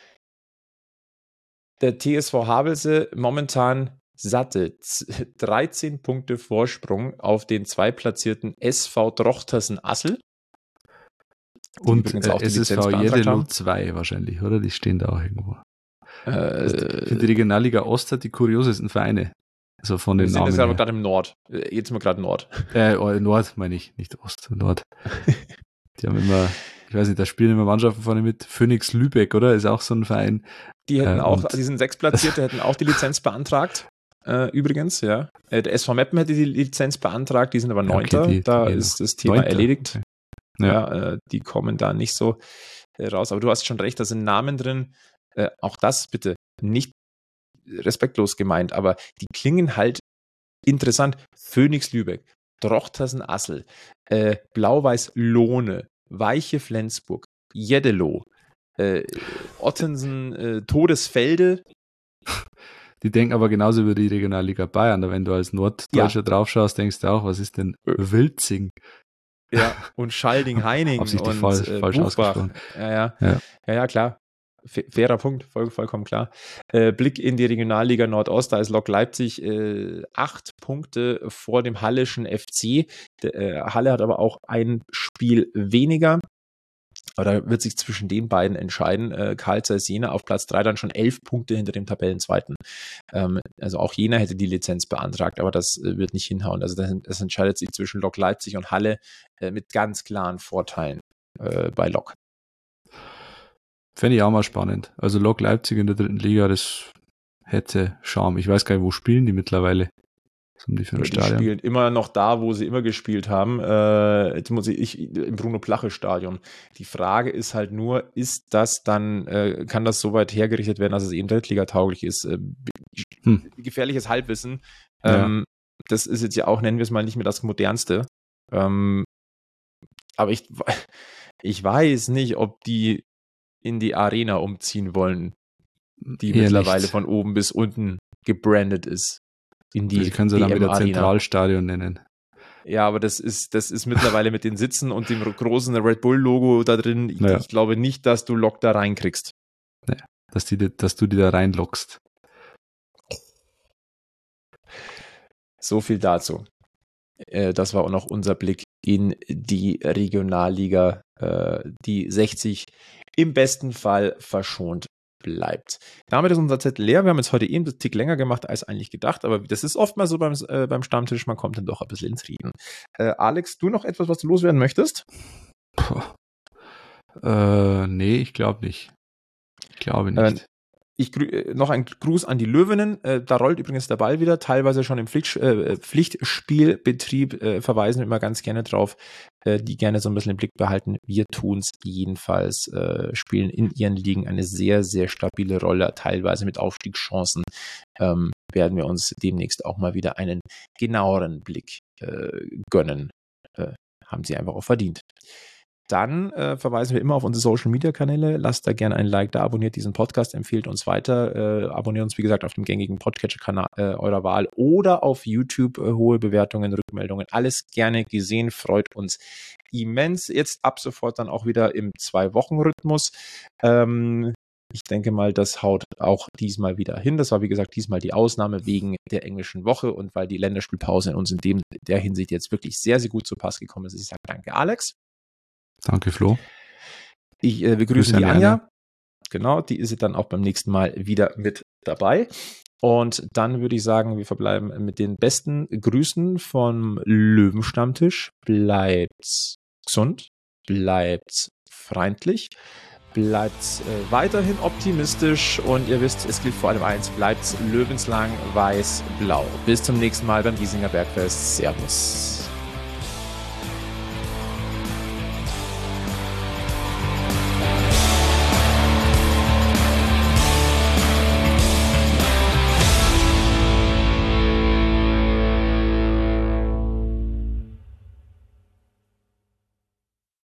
der T S V Havelse momentan satte dreizehn Punkte Vorsprung auf den zweitplatzierten S V Drochtersen-Assel. Und äh, S S V Jeddelo zwei wahrscheinlich, oder? Die stehen da auch irgendwo. Äh, ich finde, die Regionalliga Ost hat die kuriosesten Vereine. Also von den wir sind Namen jetzt aber gerade im Nord. Jetzt sind wir gerade Nord. Äh, Nord meine ich, nicht Ost, Nord. Die haben immer, ich weiß nicht, da spielen immer Mannschaften vorne mit. Phoenix Lübeck, oder? Ist auch so ein Verein. Die hätten äh, auch, die sind Sechstplatzierte, hätten auch die Lizenz beantragt. Äh, übrigens, ja. Äh, der S V Meppen hätte die Lizenz beantragt, die sind aber Neunter. Ja, okay, die, da die ist das Thema Neunter. Erledigt. Okay. Ja, ja äh, die kommen da nicht so äh, raus. Aber du hast schon recht, da sind Namen drin. Äh, auch das bitte nicht respektlos gemeint, aber die klingen halt interessant. Phoenix Lübeck, Drochtersen Assel, äh, Blau-Weiß Lohne, Weiche Flensburg, Jeddelo, äh, Ottensen äh, Todesfelde. Die denken aber genauso über die Regionalliga Bayern. Wenn du als Norddeutscher ja. draufschaust, denkst du auch, was ist denn Wilzing? Ja, und Schalding-Heining und falsch, äh, falsch Buchbach. Ja ja. ja, ja, ja, klar. Fairer Punkt, voll, vollkommen klar. Äh, Blick in die Regionalliga Nordost, da ist Lok Leipzig äh, acht Punkte vor dem Halleschen F C. Der, äh, Halle hat aber auch ein Spiel weniger. Aber da wird sich zwischen den beiden entscheiden. Äh, Carl Zeiss Jena auf Platz drei, dann schon elf Punkte hinter dem Tabellenzweiten. Ähm, also auch Jena hätte die Lizenz beantragt, aber das äh, wird nicht hinhauen. Also das, das entscheidet sich zwischen Lok Leipzig und Halle äh, mit ganz klaren Vorteilen äh, bei Lok. Fände ich auch mal spannend. Also Lok Leipzig in der dritten Liga, das hätte Charme. Ich weiß gar nicht, wo spielen die mittlerweile? Was haben die für ein die Stadion? Die spielen immer noch da, wo sie immer gespielt haben. Äh, jetzt muss ich, ich im Bruno-Plache-Stadion. Die Frage ist halt nur, ist das dann, äh, kann das so weit hergerichtet werden, dass es eben Drittliga-tauglich ist? Äh, hm. Gefährliches Halbwissen. Ähm, ja. Das ist jetzt ja auch, nennen wir es mal, nicht mehr das Modernste. Ähm, aber ich, ich weiß nicht, ob die in die Arena umziehen wollen, die Eher mittlerweile nicht. Von oben bis unten gebrandet ist. In die Sie können sie dann wieder Zentralstadion nennen. Ja, aber das ist, das ist mittlerweile mit den Sitzen und dem großen Red Bull-Logo da drin. Ich, naja. ich glaube nicht, dass du Lok da reinkriegst. Naja, dass, die, dass du die da reinlockst. So viel dazu. Äh, das war auch noch unser Blick in die Regionalliga, äh, die sechzig im besten Fall verschont bleibt. Damit ist unser Zettel leer. Wir haben jetzt heute eben einen Tick länger gemacht als eigentlich gedacht, aber das ist oft mal so beim, äh, beim Stammtisch, man kommt dann doch ein bisschen ins Reden. Äh, Alex, du noch etwas, was du loswerden möchtest? Puh. Äh, nee, ich glaube nicht. Ich glaube nicht. Äh, Ich grü- noch ein Gruß an die Löwinnen. Äh, da rollt übrigens der Ball wieder, teilweise schon im Pflicht, äh, Pflichtspielbetrieb. Äh, verweisen wir immer ganz gerne drauf, äh, die gerne so ein bisschen im Blick behalten. Wir tun's jedenfalls, äh, spielen in ihren Ligen eine sehr, sehr stabile Rolle, teilweise mit Aufstiegschancen. Ähm, werden wir uns demnächst auch mal wieder einen genaueren Blick äh, gönnen. Äh, haben sie einfach auch verdient. Dann äh, verweisen wir immer auf unsere Social-Media-Kanäle. Lasst da gerne ein Like da, abonniert diesen Podcast, empfiehlt uns weiter. Äh, abonniert uns, wie gesagt, auf dem gängigen Podcatcher-Kanal äh, eurer Wahl oder auf YouTube. Äh, hohe Bewertungen, Rückmeldungen, alles gerne gesehen, freut uns immens. Jetzt ab sofort dann auch wieder im Zwei-Wochen-Rhythmus. Ähm, ich denke mal, das haut auch diesmal wieder hin. Das war, wie gesagt, diesmal die Ausnahme wegen der englischen Woche und weil die Länderspielpause in uns in dem, der Hinsicht jetzt wirklich sehr, sehr gut zu Pass gekommen ist. Ich sage danke, Alex. Danke, Flo. Ich äh, begrüße die Anja. Anja. Genau, die ist dann auch beim nächsten Mal wieder mit dabei. Und dann würde ich sagen, wir verbleiben mit den besten Grüßen vom Löwenstammtisch. Bleibt gesund, bleibt freundlich, bleibt äh, weiterhin optimistisch und ihr wisst, es gilt vor allem eins, bleibt löwenslang weiß-blau. Bis zum nächsten Mal beim Giesinger Bergfest. Servus.